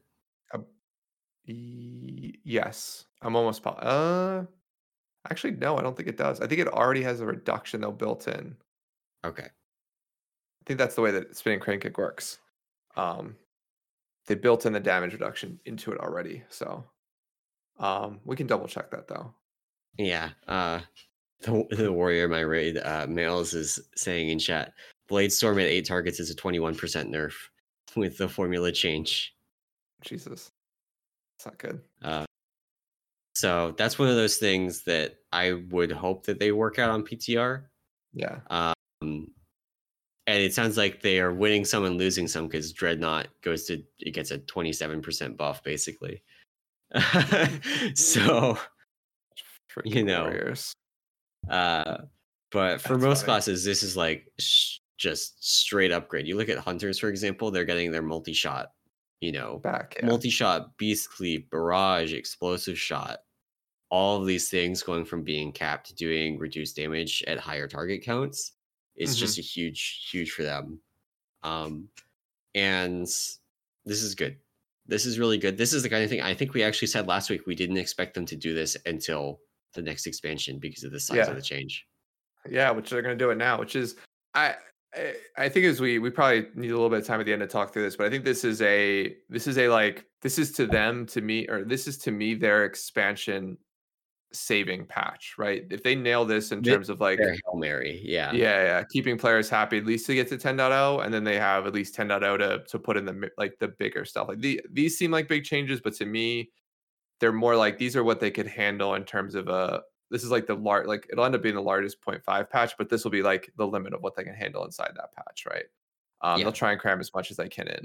Yes, I'm almost actually, no, I don't think it does. I think it already has a reduction though built in. Okay. I think that's the way that spinning crane kick works. Um, they built in the damage reduction into it already. So we can double check that though. Yeah. The warrior in my raid mails is saying in chat, Blade Storm at 8 targets is a 21% nerf with the formula change. Jesus, it's not good. So that's one of those things that I would hope that they work out on PTR. Yeah, Um, and it sounds like they are winning some and losing some because Dreadnought it gets a 27% buff basically. So, you freaking know, warriors. uh, but for That's most funny. classes, this is like just straight upgrade. You look at Hunters, for example, they're getting their multi-shot, Back, yeah. multi-shot, Beast Cleave, Barrage, Explosive Shot, all of these things going from being capped to doing reduced damage at higher target counts. It's Hmm. just a huge for them. And this is good. This is really good. This is the kind of thing I think we actually said last week. We didn't expect them to do this until the next expansion because of the size of Yeah, the change. yeah. Which they're gonna do it now. Which is I. I think as we probably need a little bit of time at the end to talk through this, but I think this is like this is to them to me or this is to me their expansion saving patch, right? If they nail this in This terms of like, their Hail Mary, yeah. yeah, keeping players happy at least to get to 10.0, and then they have at least 10.0 to put in like the bigger stuff. Like these seem like big changes, but to me, they're more like these are what they could handle in terms of this is like like it'll end up being the largest 0.5 patch, but this will be like the limit of what they can handle inside that patch, right? They'll Yeah. try and cram as much as they can in.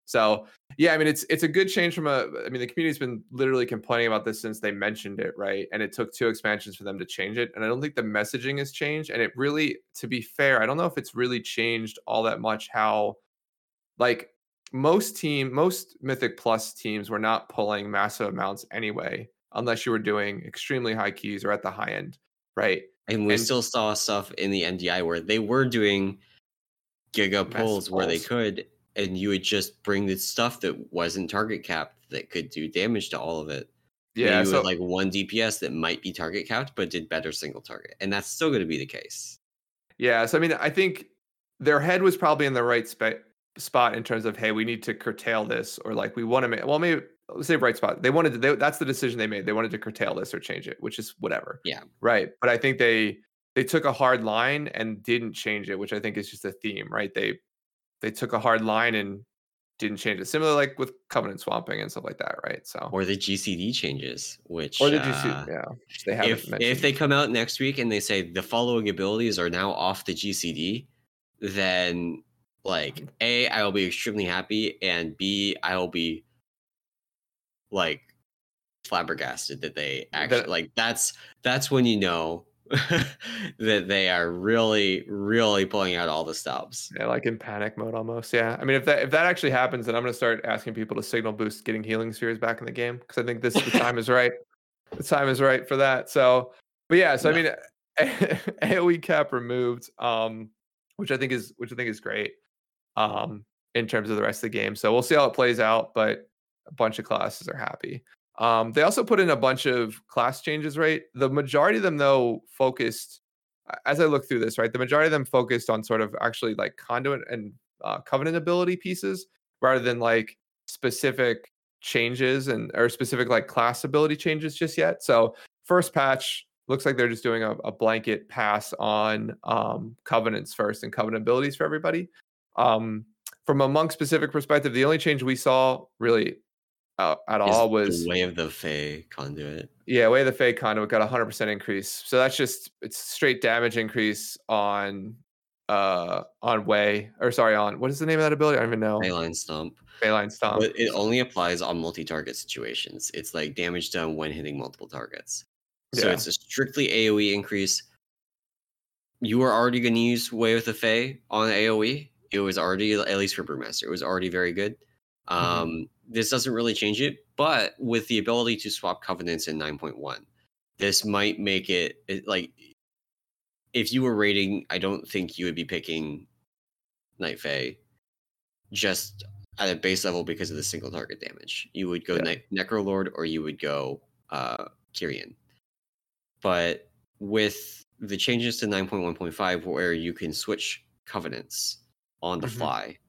So yeah, I mean it's a good change from I mean the community's been literally complaining about this since they mentioned it, right? And it took 2 expansions for them to change it. And I don't think the messaging has changed. And it really, to be fair, I don't know if it's really changed all that much how like most Mythic Plus teams were not pulling massive amounts anyway, unless you were doing extremely high keys or at the high end, right? And we And still saw stuff in the NDI where they were doing giga massive pulls where they pulls. could, and you would just bring the stuff that wasn't target capped that could do damage to all of it. Yeah, Maybe with so like one DPS that might be target capped, but did better single target. And that's still going to be the case. yeah, so I mean, I think their head was probably in the right spot in terms of, hey, we need to curtail this, or like we want to make. Well, maybe let's say right spot. They wanted to. That's the decision they made. They wanted to curtail this or change it, which is whatever, Yeah. right? But I think they took a hard line and didn't change it, which I think is just a theme, right? They took a hard line and didn't change it. Similar like with Covenant swamping and stuff like that, right? So Or the GCD changes, or which the GC, yeah, which they haven't if they mentioned. come out next week and they say the following abilities are now off the GCD, then like A, I will be extremely happy, and B, I will be like flabbergasted that they actually That like that's when you know that they are really pulling out all the stops. Yeah, like in panic mode almost. Yeah. I mean, if that actually happens, then I'm gonna start asking people to signal boost getting healing spheres back in the game because I think the time is right. The time is right for that. So, but yeah. So I Yeah. mean, AOE cap removed, which I think is great, in terms of the rest of the game. So we'll see how it plays out. But a bunch of classes are happy. They also put in a bunch of class changes, right? The majority of them, though, focused as I look through this, right, the majority of them focused on sort of actually like conduit and covenant ability pieces rather than like specific changes and or specific like class ability changes just yet. So first patch looks like they're just doing a blanket pass on covenants first and covenant abilities for everybody. Um, from a monk specific perspective, the only change we saw really at Is all the was way of the Fey conduit. yeah, Way of the Fake conduit got 100% increase. So that's just it's straight damage increase on Way or sorry on what is the name of that ability? I don't even know. Leyline Stomp. Bayline Stomp. But it only applies on multi-target situations. It's like damage done when hitting multiple targets. So Yeah. it's a strictly AoE increase. You were already going to use Way with the Fae on AoE. It was already, at least for Brewmaster, it was already very good. This doesn't really change it, but with the ability to swap covenants in 9.1, this might make it like if you were rating, I don't think you would be picking Night Fae just at a base level because of the single target damage. You would go Yeah. Necrolord or you would go Kyrian. But with the changes to 9.1.5 where you can switch covenants on the fly,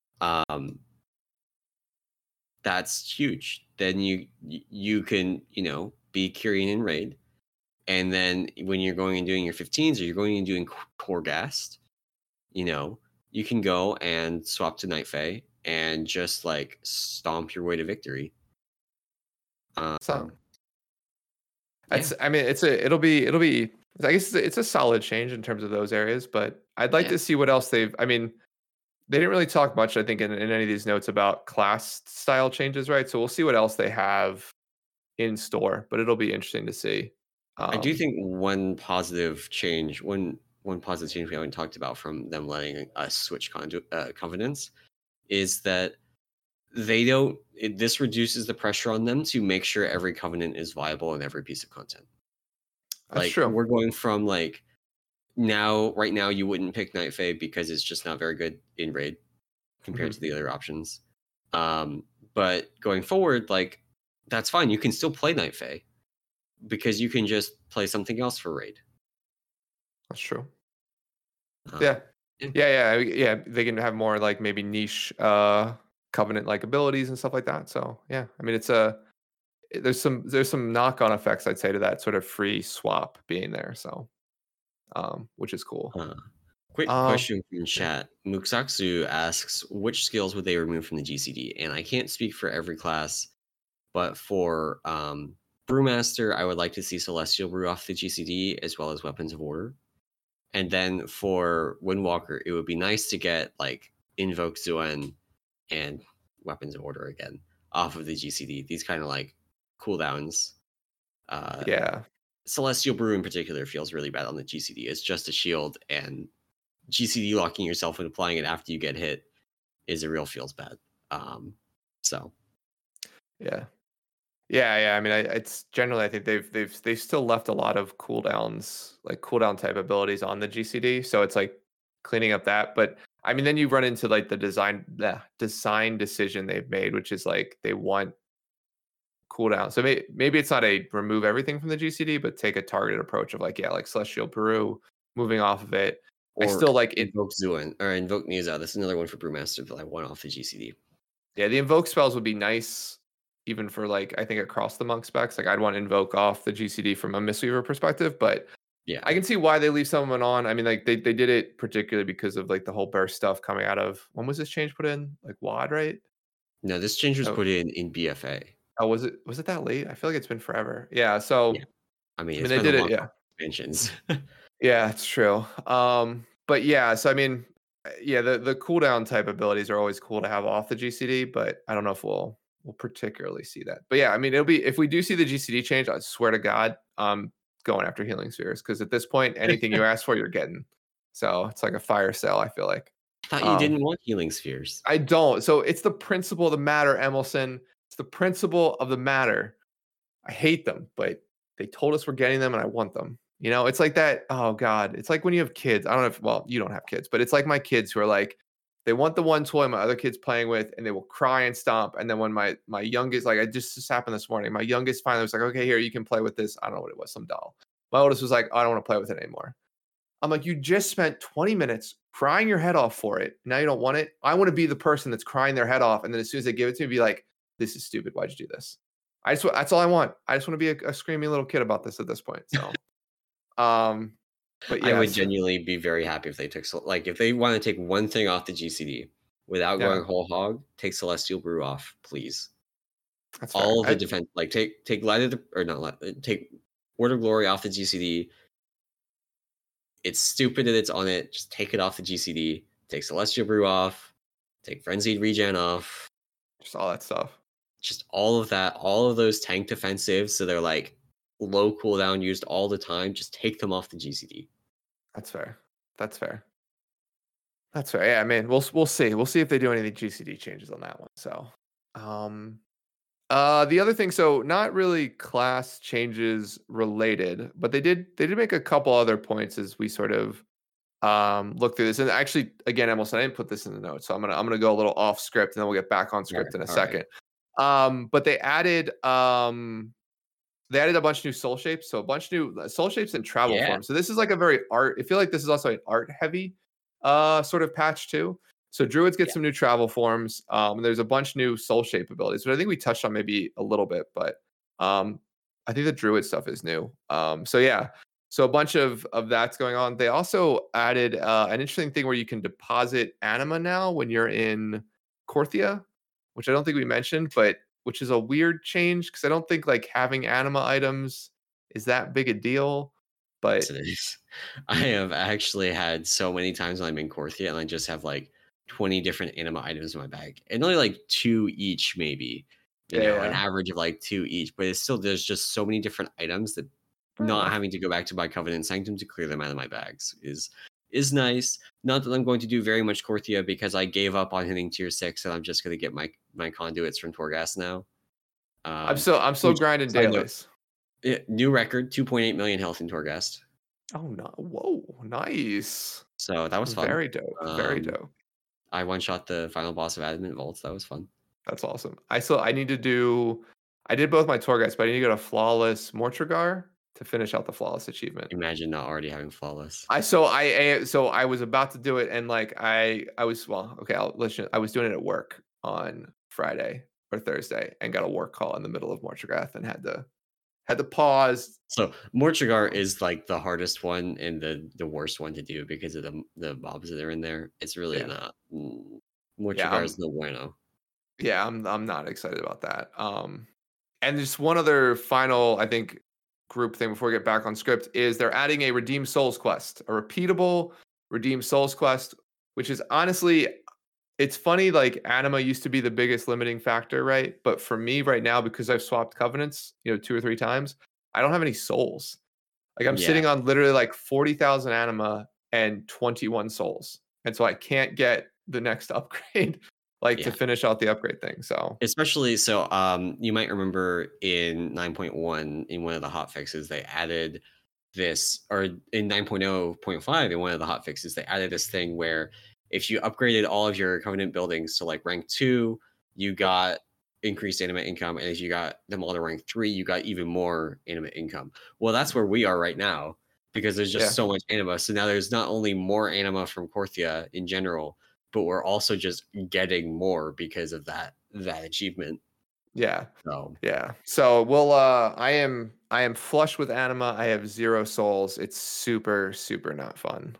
that's huge. Then you can, be Kyrian in raid. And then when you're going and doing your 15s or you're going and doing core ghast, you can go and swap to Night Fae and just like stomp your way to victory. So Yeah. I mean it'll be I guess it's a solid change in terms of those areas, but I'd like Yeah. to see what else I mean, they didn't really talk much, I think, in any of these notes about class style changes, right? So we'll see what else they have in store, but it'll be interesting to see. I do think one positive change we haven't talked about from them letting us switch covenants is that this reduces the pressure on them to make sure every covenant is viable in every piece of content. That's Like true. we're going from like right now you wouldn't pick Night Fae because it's just not very good in raid compared to the other options. But going forward, like that's fine. You can still play Night Fae because you can just play something else for raid. That's true. Um, Yeah. yeah. Yeah. They can have more like maybe niche covenant like abilities and stuff like that. So yeah, I mean there's some knock on effects I'd say to that sort of free swap being there. So which is cool. Quick Um question from chat. Muxaksu asks, which skills would they remove from the GCD? And I can't speak for every class, but for Brewmaster, I would like to see Celestial Brew off the GCD as well as Weapons of Order. And then for Windwalker, it would be nice to get like Invoke Zuen and weapons of order again off of the GCD. These kind of like cooldowns. Yeah. Celestial Brew in particular feels really bad on the GCD. It's just a shield, and GCD locking yourself and applying it after you get hit is a real feels bad. So Yeah. Yeah. I mean, it's generally I think they've still left a lot of cooldowns, like cooldown type abilities on the GCD. So it's like cleaning up that. But I mean, then you run into like the design decision they've made, which is like they want cooldown. So maybe it's not a remove everything from the GCD, but take a targeted approach of like, yeah, like Celestial Peru, moving off of it. I or still like it. invoke Zuin or invoke Niza. That's another one for Brewmaster that I want off the GCD. Yeah, the invoke spells would be nice, even for like I think across the monk specs. Like I'd want invoke off the GCD from a Mistweaver perspective, but Yeah, I can see why they leave someone on. I mean, like they did it particularly because of like the whole burst stuff coming out of when was this change put in? Like WAD, right? no, this change was Oh, put in BFA. oh, was it that late? I feel like it's been forever. Yeah. Yeah, So I mean I mean it's they been a did it. long Yeah. expansions. Yeah, it's true. But yeah, so I mean, yeah, the cooldown type abilities are always cool to have off the GCD, but I don't know if we'll particularly see that. But yeah, I mean, it'll be if we do see the GCD change, I swear to God, going after healing spheres because at this point, anything you ask for, you're getting. So it's like a fire sale. I feel like. I thought you Um, didn't want healing spheres. I don't. So it's the principle of the matter, Emerson. It's the principle of the matter. I hate them, but they told us we're getting them and I want them. You know, it's like that. Oh God. It's like when you have kids. I don't know if, well, you don't have kids, but it's like my kids who are like, they want the one toy my other kid's playing with and they will cry and stomp. And then when my youngest, like I just happened this morning, my youngest finally was like, okay, here, you can play with this. I don't know what it was, some doll. My oldest was like, oh, I don't want to play with it anymore. I'm like, you just spent 20 minutes crying your head off for it. Now you don't want it. I want to be the person that's crying their head off. And then as soon as they give it to me, be like, this is stupid. Why'd you do this? That's all I want. I just want to be a screaming little kid about this at this point. So, um, but I would yes, genuinely be very happy if they took like if they want to take one thing off the GCD without yeah, going whole hog, take Celestial Brew off, please. that's fair. All the defense, like take Light of the or not Light, take Word of Glory off the GCD. It's stupid that it's on it. Just take it off the GCD. Take Celestial Brew off. Take Frenzied Regen off. Just all that stuff. Just all of that, all of those tank defensives, so they're like low cooldown used all the time. Just take them off the GCD. That's fair. That's fair. That's fair. Yeah, I mean, we'll see. We'll see if they do any GCD changes on that one. So, um, the other thing, so not really class changes related, but they did make a couple other points as we sort of look through this. And actually, again, Emerson, I didn't put this in the notes, so I'm gonna go a little off script, and then we'll get back on script in a All right. second. But they added a bunch of new soul shapes, so a bunch of new soul shapes and travel Yeah. forms. So this is like a very art. I feel like this is also an art heavy sort of patch too. So druids get Yeah. some new travel forms. And there's a bunch of new soul shape abilities, which I think we touched on maybe a little bit, but um, I think the druid stuff is new. So yeah, so a bunch of that's going on. They also added an interesting thing where you can deposit anima now when you're in Korthia, which I don't think we mentioned, but which is a weird change because I don't think like having anima items is that big a deal. But Yes, it is. I have actually had so many times when I'm in Korthia and I just have like 20 different anima items in my bag. And only like two each, maybe. An yeah, average of like two each. But it's still there's just so many different items that fair not enough. having to go back to my Covenant Sanctum to clear them out of my bags is nice. Not that I'm going to do very much Korthia because I gave up on hitting tier 6 and I'm just gonna get my conduits from Torghast now. Um I'm still which grinding side note, dailies. new record, 2.8 million health in Torghast. Oh no! Whoa, nice. So that was fun. Very dope. Very Um, dope. I one shot the final boss of Adamant Vaults. That was fun. That's awesome. I need to do. I did both my tour guides, but I need to go to flawless Mortrigar to finish out the flawless achievement. Imagine not already having flawless. I was about to do it and like I was well okay I'll listen I was doing it at work on Friday or Thursday and got a work call in the middle of Mortrigrath and had to pause. So Mortrigar is like the hardest one and the worst one to do because of the mobs that are in there. It's really Yeah, not. yeah, Mortrigar is no bueno. I'm not excited about that. And just one other final I think group thing before we get back on script is they're adding a Redeem Souls quest, a repeatable Redeem Souls quest, which is honestly it's funny, like anima used to be the biggest limiting factor, right? But for me right now, because I've swapped covenants, 2 or 3 times, I don't have any souls. Like I'm Yeah, sitting on literally like 40,000 anima and 21 souls. And so I can't get the next upgrade like to yeah. finish out the upgrade thing. So Especially so, you might remember in 9.1, in one of the hot fixes, they added this, or in 9.0.5, in one of the hot fixes, they added this thing where if you upgraded all of your Covenant buildings to like rank 2, you got increased anima income, and if you got them all to rank 3, you got even more anima income. Well, that's where we are right now because there's just yeah, so much anima. So now there's not only more anima from Korthia in general, but we're also just getting more because of that achievement. yeah, So yeah. So we'll I am flush with anima. I have 0 souls. It's super, super not fun.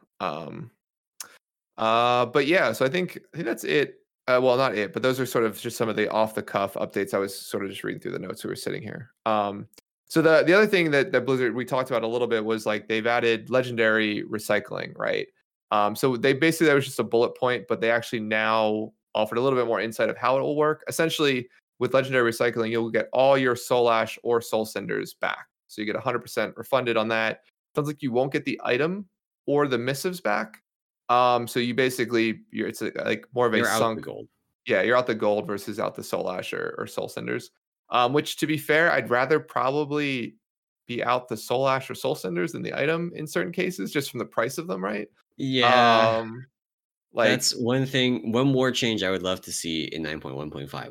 But yeah, so I think that's it. Well, not it, but those are sort of just some of the off the cuff updates. I was sort of just reading through the notes we were sitting here. So the other thing that Blizzard we talked about a little bit was like they've added legendary recycling, right? So they basically that was just a bullet point, but they actually now offered a little bit more insight of how it will work. Essentially, with legendary recycling, you'll get all your soul ash or soul cinders back. So you get 100% refunded on that. Sounds like you won't get the item or the missives back, so you basically it's like more of a you're out the sunk. gold. Yeah, you're out the gold versus out the soul ash or soul cinders. Which to be fair, I'd rather probably be out the soul ash or soul cinders than the item in certain cases, just from the price of them, right? Yeah, Um, like that's one thing. One more change I would love to see in 9.1.5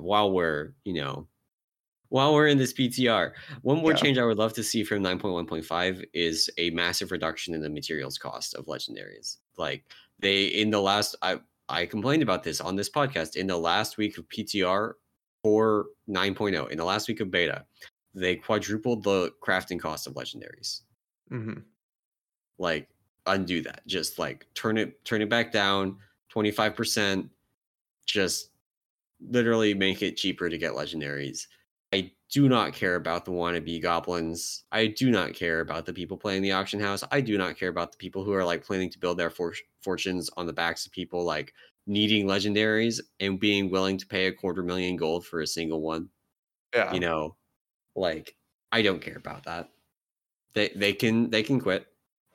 while we're in this PTR. One more yeah, change I would love to see from 9.1.5 is a massive reduction in the materials cost of legendaries. Like they in the last I complained about this on this podcast in the last week of PTR for 9.0, in the last week of beta, they quadrupled the crafting cost of legendaries. hmm Like undo that. Just like turn it back down 25%. Just literally make it cheaper to get legendaries. I do not care about the wannabe goblins. I do not care about the people playing the auction house. I do not care about the people who are like planning to build their fortunes on the backs of people like needing legendaries and being willing to pay $250,000 gold for a single one. You yeah. know, like I don't care about that. They can quit.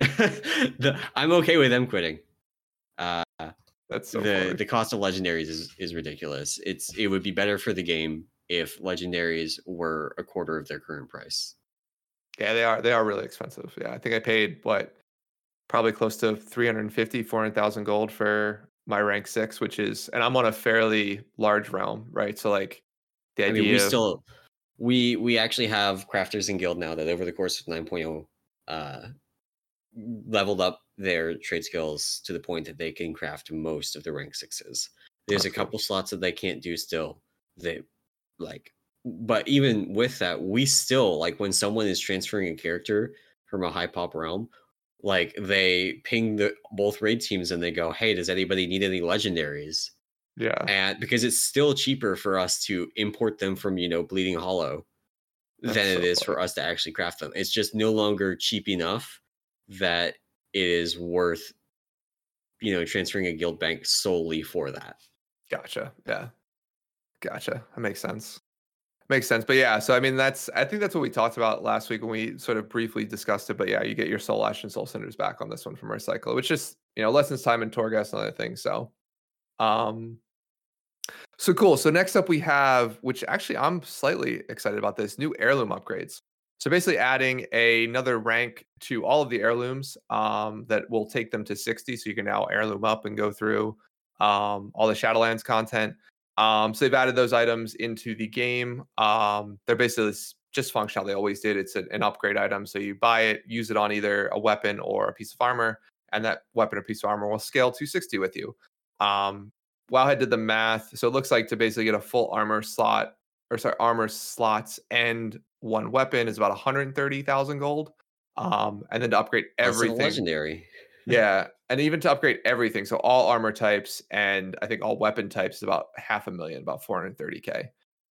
I'm okay with them quitting. Uh, That's so funny. the cost of legendaries is ridiculous. It would be better for the game if legendaries were a quarter of their current price. Yeah, they are really expensive. Yeah, I think I paid what probably close to 350, 400,000 gold for my rank 6, which is, and I'm on a fairly large realm, right? So like the I mean, we idea of, still we actually have crafters in guild now that over the course of 9.0 leveled up their trade skills to the point that they can craft most of the rank 6s. There's a that's good. couple slots that they can't do still. They like but even with that, we still like when someone is transferring a character from a high pop realm, like they ping the both raid teams and they go, "Hey, does anybody need any legendaries?" Yeah, And because it's still cheaper for us to import them from, Bleeding Hollow that's than it so is funny. for us to actually craft them. It's just no longer cheap enough that it is worth, transferring a guild bank solely for that. Gotcha. Yeah, gotcha. That makes sense. Makes sense. But yeah, so I mean, I think that's what we talked about last week when we sort of briefly discussed it. But yeah, you get your soul ash and soul cinders back on this one from Recycle, which just lessens time in Torghast and other things. Um, So cool. So next up we have, which actually I'm slightly excited about this, new heirloom upgrades. So basically adding another rank to all of the heirlooms that will take them to 60. So you can now heirloom up and go through all the Shadowlands content. So they've added those items into the game. They're basically just functional. They always did. It's an upgrade item. So you buy it, use it on either a weapon or a piece of armor, and that weapon or piece of armor will scale to 60 with you. Um, Wowhead did the math. So it looks like to basically get a full armor slot, or sorry, armor slots and one weapon is about 130,000 gold. And then to upgrade Less than a everything. legendary. Yeah. And even to upgrade everything. So all armor types and I think all weapon types is about 500,000, about 430K.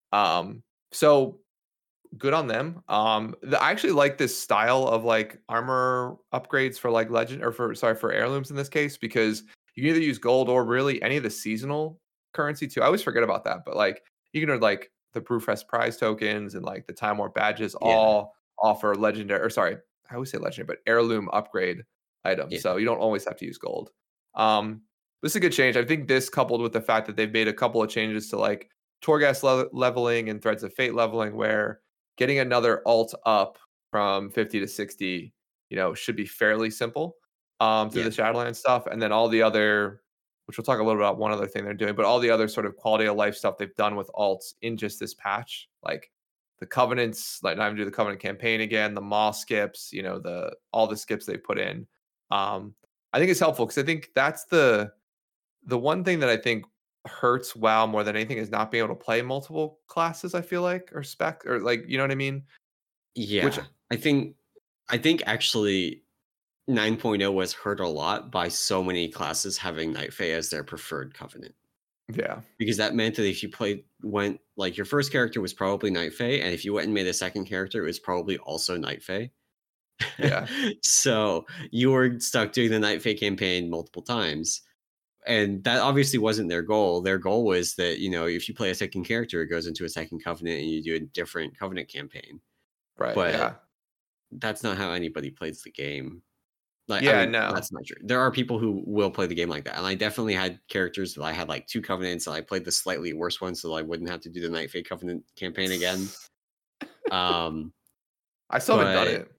So good on them. I actually like this style of like armor upgrades for like legend or for heirlooms in this case, because you can either use gold or really any of the seasonal currency too. I always forget about that, but like you can earn like the Brewfest prize tokens and like the Time War badges Yeah. all offer legendary, or sorry, I always say legendary, but heirloom upgrade items. Yeah. So you don't always have to use gold. Um, this is a good change. I think this coupled with the fact that they've made a couple of changes to like Torghast leveling and Threads of Fate leveling, where getting another alt up from 50 to 60, should be fairly simple through Yeah. the Shadowlands stuff. And then all the other, which we'll talk a little about one other thing they're doing, but all the other sort of quality of life stuff they've done with alts in just this patch, like the covenants, like not even do the covenant campaign again, the Maw skips, all the skips they put in. I think it's helpful because I think that's the one thing that I think hurts WoW more than anything is not being able to play multiple classes, I feel like, or spec, or like, you know what I mean? Which, Yeah. I think actually 9.0 was hurt a lot by so many classes having Night Fae as their preferred covenant. yeah. Because that meant that if you went like your first character was probably Night Fae, and if you went and made a second character, it was probably also Night Fae. Yeah. So you were stuck doing the Night Fae campaign multiple times. And that obviously wasn't their goal. Their goal was that, if you play a second character, it goes into a second covenant and you do a different covenant campaign. Right. But Yeah. that's not how anybody plays the game. Like, I Yeah. mean, No. that's not true. There are people who will play the game like that. And I definitely had characters that I had like 2 covenants, and I played the slightly worse one so I wouldn't have to do the Night Fae covenant campaign again. Um, I still haven't done but it.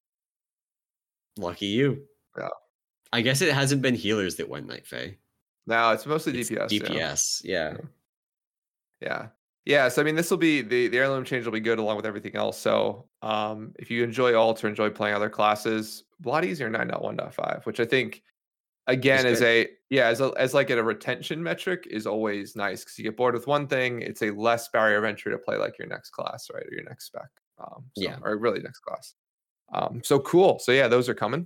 lucky you. Yeah. I guess it hasn't been healers that went Night Fae. No, it's mostly It's DPS. DPS, yeah. Yeah. Yeah. So I mean, this will be the heirloom change will be good along with everything else. So if you enjoy alt or enjoy playing other classes, a lot easier in 9.1.5, which I think again It's is good. as like a retention metric is always nice because you get bored with one thing, it's a less barrier of entry to play like your next class, right? Or your next spec. Yeah. Or really next class. So cool. So yeah, those are coming.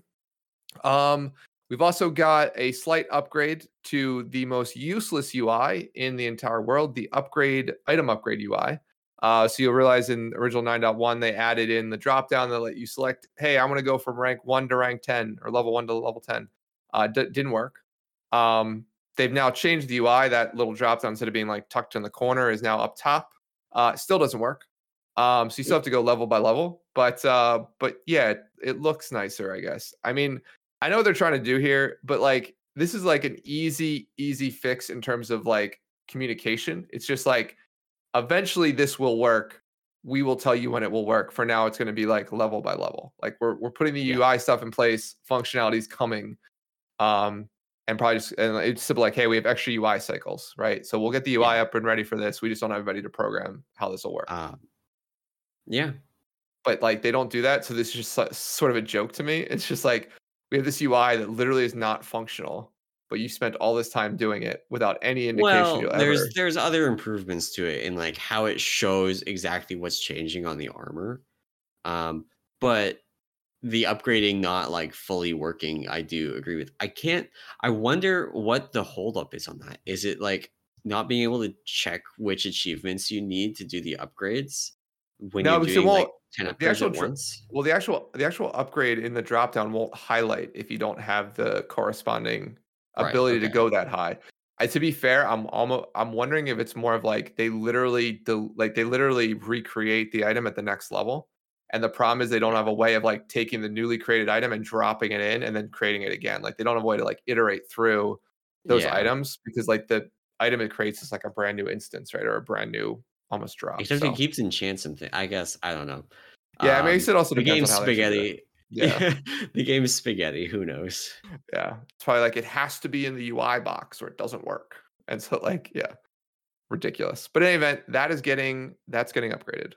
We've also got a slight upgrade to the most useless UI in the entire world, the item upgrade UI. So you'll realize in original 9.1, they added in the dropdown that let you select, hey, I want to go from rank 1 to rank 10 or level 1 to level 10. Didn't work. They've now changed the UI. That little dropdown, instead of being like tucked in the corner, is now up top. Still doesn't work. So you still have to go level by level, but yeah, it looks nicer, I guess. I mean, I know what they're trying to do here, but like this is like an easy fix in terms of like communication. It's just like eventually this will work. We will tell you when it will work. For now, it's going to be like level by level. Like we're putting the Yeah. UI stuff in place, functionality's coming. And probably just and it's simple like, hey, we have extra UI cycles, right? So we'll get the UI up and ready for this. We just don't have anybody to program how this will work. Yeah. But like they don't do that, so this is just sort of a joke to me. It's just like we have this UI that literally is not functional, but you spent all this time doing it without any indication Well, you'll ever. there's other improvements to it in like how it shows exactly what's changing on the armor. But the upgrading not like fully working, I do agree with. I wonder what the holdup is on that. Is it like not being able to check which achievements you need to do the upgrades when No, you're because it doing like won't. 10 The upgrades actual at once? well, the actual upgrade in the dropdown won't highlight if you don't have the corresponding Right. ability to Okay. go that high. To be fair, I'm wondering if it's more of like they literally recreate the item at the next level. And the problem is they don't Yeah. have a way of like taking the newly created item and dropping it in and then creating it again. Like they don't have a way to like iterate through those Yeah. items because like the item it creates is like a brand new instance, right? Or a brand new almost drop. Except it So keeps enchants and I guess I don't know. yeah, I mean, it also The depends on game's how they figure it. spaghetti. Yeah. The game's spaghetti. Who knows? Yeah. It's probably like it has to be in the UI box or it doesn't work. And so like, yeah, ridiculous. But in any event, that's getting upgraded.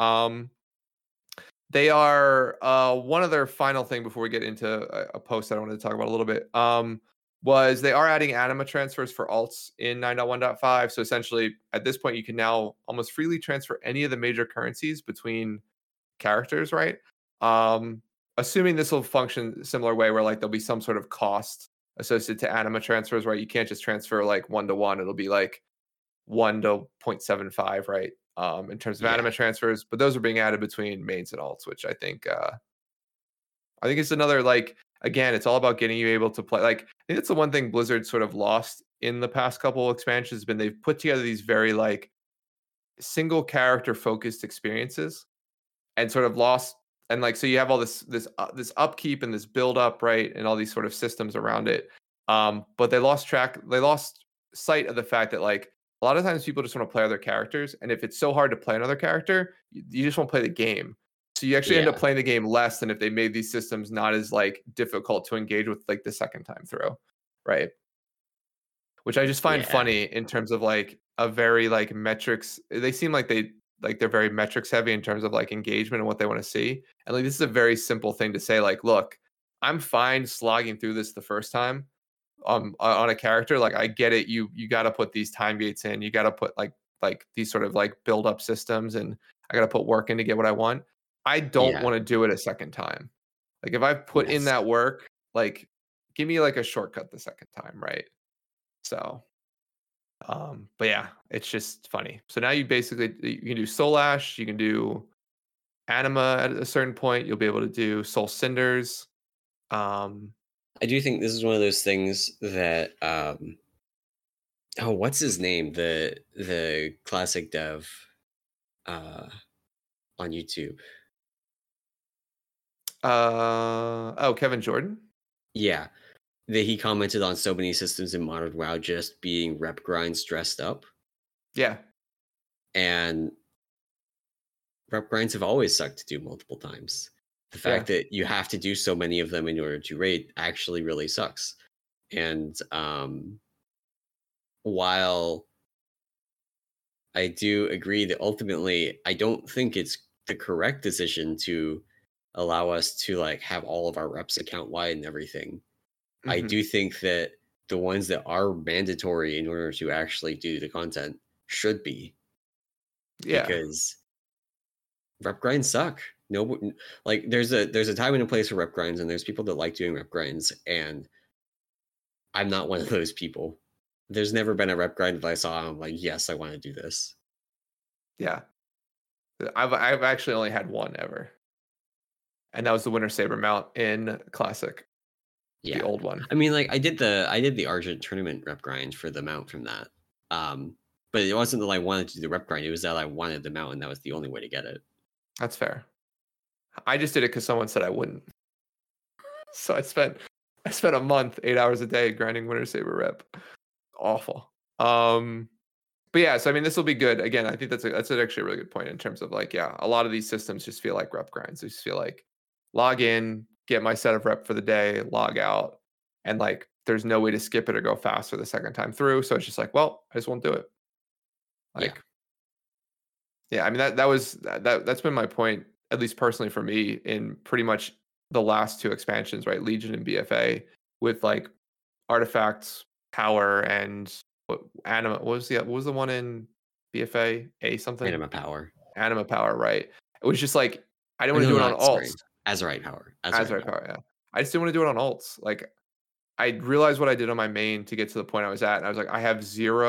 They are one other final thing before we get into a post that I wanted to talk about a little bit. Was they are adding anima transfers for alts in 9.1.5. So essentially at this point you can now almost freely transfer any of the major currencies between characters, right? Assuming this will function similar way where like there'll be some sort of cost associated to anima transfers, right? You can't just transfer like 1-to-1. It'll be like 1 to 0.75, right? In terms of Yeah. anima transfers, but those are being added between mains and alts, which I think it's another like again, it's all about getting you able to play. Like I think that's the one thing Blizzard sort of lost in the past couple expansions has been they've put together these very like single character focused experiences and sort of lost and like so you have all this upkeep and this build up, right, and all these sort of systems around it. But they lost sight of the fact that like a lot of times people just want to play other characters, and if it's so hard to play another character, you just won't play the game. So you actually end up Yeah. playing the game less than if they made these systems not as like difficult to engage with like the second time through, right? Which I just find Yeah. funny in terms of like a very like metrics. They seem like they're very metrics heavy in terms of like engagement and what they want to see. And like this is a very simple thing to say. Like, look, I'm fine slogging through this the first time on a character. Like I get it. You got to put these time gates in. You got to put like these sort of like build up systems, and I got to put work in to get what I want. I don't Yeah. want to do it a second time. Like if I've put in Yes. that work, like give me like a shortcut the second time, right? So but yeah, it's just funny. So now you can do Soul Ash, you can do Anima at a certain point, you'll be able to do Soul Cinders. Um, I do think this is one of those things that oh, what's his name? The classic dev uh on YouTube. oh, Kevin Jordan? Yeah. That he commented on so many systems in Modern WoW just being rep grinds dressed up. Yeah. And rep grinds have always sucked to do multiple times. The Yeah. fact that you have to do so many of them in order to raid actually really sucks. And while I do agree that ultimately I don't think it's the correct decision to allow us to like have all of our reps account wide and everything. I Mhm. do think that the ones that are mandatory in order to actually do the content should be, Yeah. because rep grinds suck. No, like there's a time and a place for rep grinds, and there's people that like doing rep grinds, and I'm not one of those people. There's never been a rep grind that I saw. I'm like, yes, I want to do this. Yeah. I've actually only had one ever. And that was the Winter Saber mount in Classic, the Yeah, old one. I mean, like I did the Argent tournament rep grind for the mount from that. But it wasn't that I wanted to do the rep grind. It was that I wanted the mount, and that was the only way to get it. That's fair. I just did it because someone said I wouldn't. So I spent a month, 8 hours a day grinding Winter Saber rep. Awful. But yeah, so I mean, this will be good. Again, I think that's actually a really good point in terms of like, yeah, a lot of these systems just feel like rep grinds. They just feel like log in, get my set of rep for the day, log out, and like there's no way to skip it or go faster the second time through. So it's just like, well, I just won't do it. Yeah, Like, yeah, I mean that's been my point, at least personally for me, in pretty much the last two expansions, right? Legion and BFA, with like artifacts, power, and anima. What was the one in BFA? A something? Anima power. Anima power, right? It was just like I didn't Or want to no, do it no, on sorry, alts. Azerite power. Azerite Azure power. power, yeah. I just didn't want to do it on alts. Like I realized what I did on my main to get to the point I was at, and I was like, I have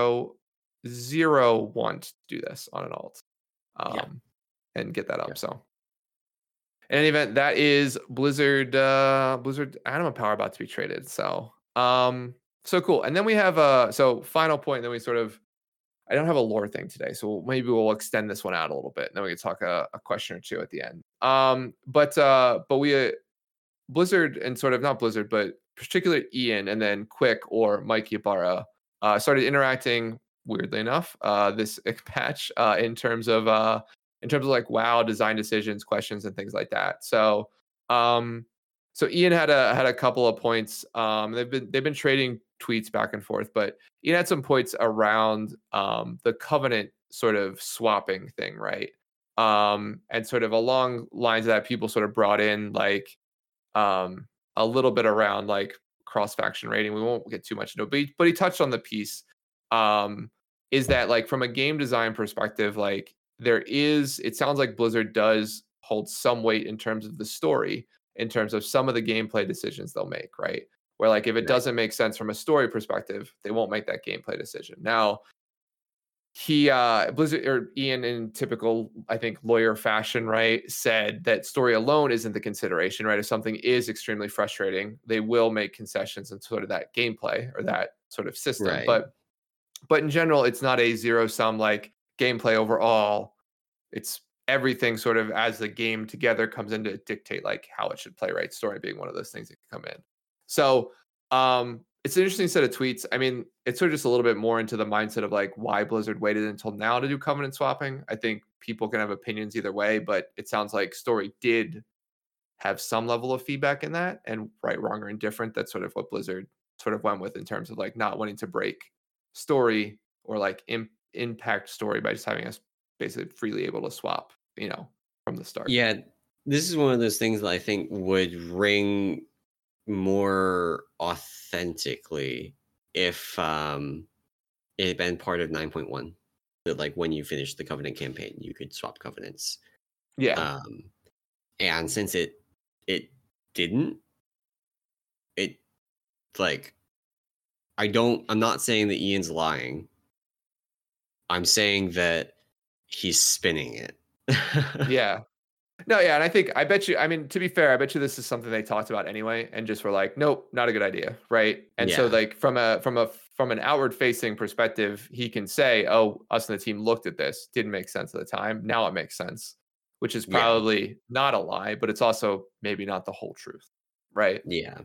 zero want to do this on an alt. Yeah, And get that yeah. up. So in any event, that is Blizzard Anima Power about to be traded. So cool. And then we have so final point, and then we sort of I don't have a lore thing today, so maybe we'll extend this one out a little bit, and then we can talk a question or two at the end. But we Blizzard, and sort of not Blizzard, but particularly Ian and then Quick or Mike Ybarra started interacting, weirdly enough, this patch in terms of like WoW design decisions, questions, and things like that. Um, so Ian had a couple of points. They've been trading tweets back and forth, but Ian had some points around the Covenant sort of swapping thing, right? And sort of along lines of that, people sort of brought in like a little bit around like cross faction rating. We won't get too much into it, but he touched on the piece. Is that like from a game design perspective, like it sounds like Blizzard does hold some weight in terms of the story, in terms of some of the gameplay decisions they'll make, right? Where like if it Right. doesn't make sense from a story perspective, they won't make that gameplay decision. Now, Blizzard or Ian, in typical I think lawyer fashion, right, said that story alone isn't the consideration, right? If something is extremely frustrating, they will make concessions in sort of that gameplay or that sort of system. Right. But in general, it's not a zero sum like gameplay overall. It's everything sort of as the game together comes in to dictate like how it should play, right? Story being one of those things that can come in. So it's an interesting set of tweets. I mean, it's sort of just a little bit more into the mindset of like why Blizzard waited until now to do covenant swapping. I think people can have opinions either way, but it sounds like Story did have some level of feedback in that, and right, wrong, or indifferent. That's sort of what Blizzard sort of went with in terms of like not wanting to break Story or like impact Story by just having us basically freely able to swap, from the start. Yeah, this is one of those things that I think would ring more authentically if it had been part of 9.1. That like when you finish the Covenant campaign, you could swap covenants. Yeah. And since it didn't, it like I'm not saying that Ian's lying. I'm saying that he's spinning it. Yeah. No, yeah, and I bet you, I mean, to be fair, I bet you this is something they talked about anyway, and just were like, nope, not a good idea, right? And so, Yeah. like, from an outward facing perspective, he can say, "Oh, us and the team looked at this, didn't make sense at the time. Now it makes sense," which is Yeah. probably not a lie, but it's also maybe not the whole truth, right? Yeah.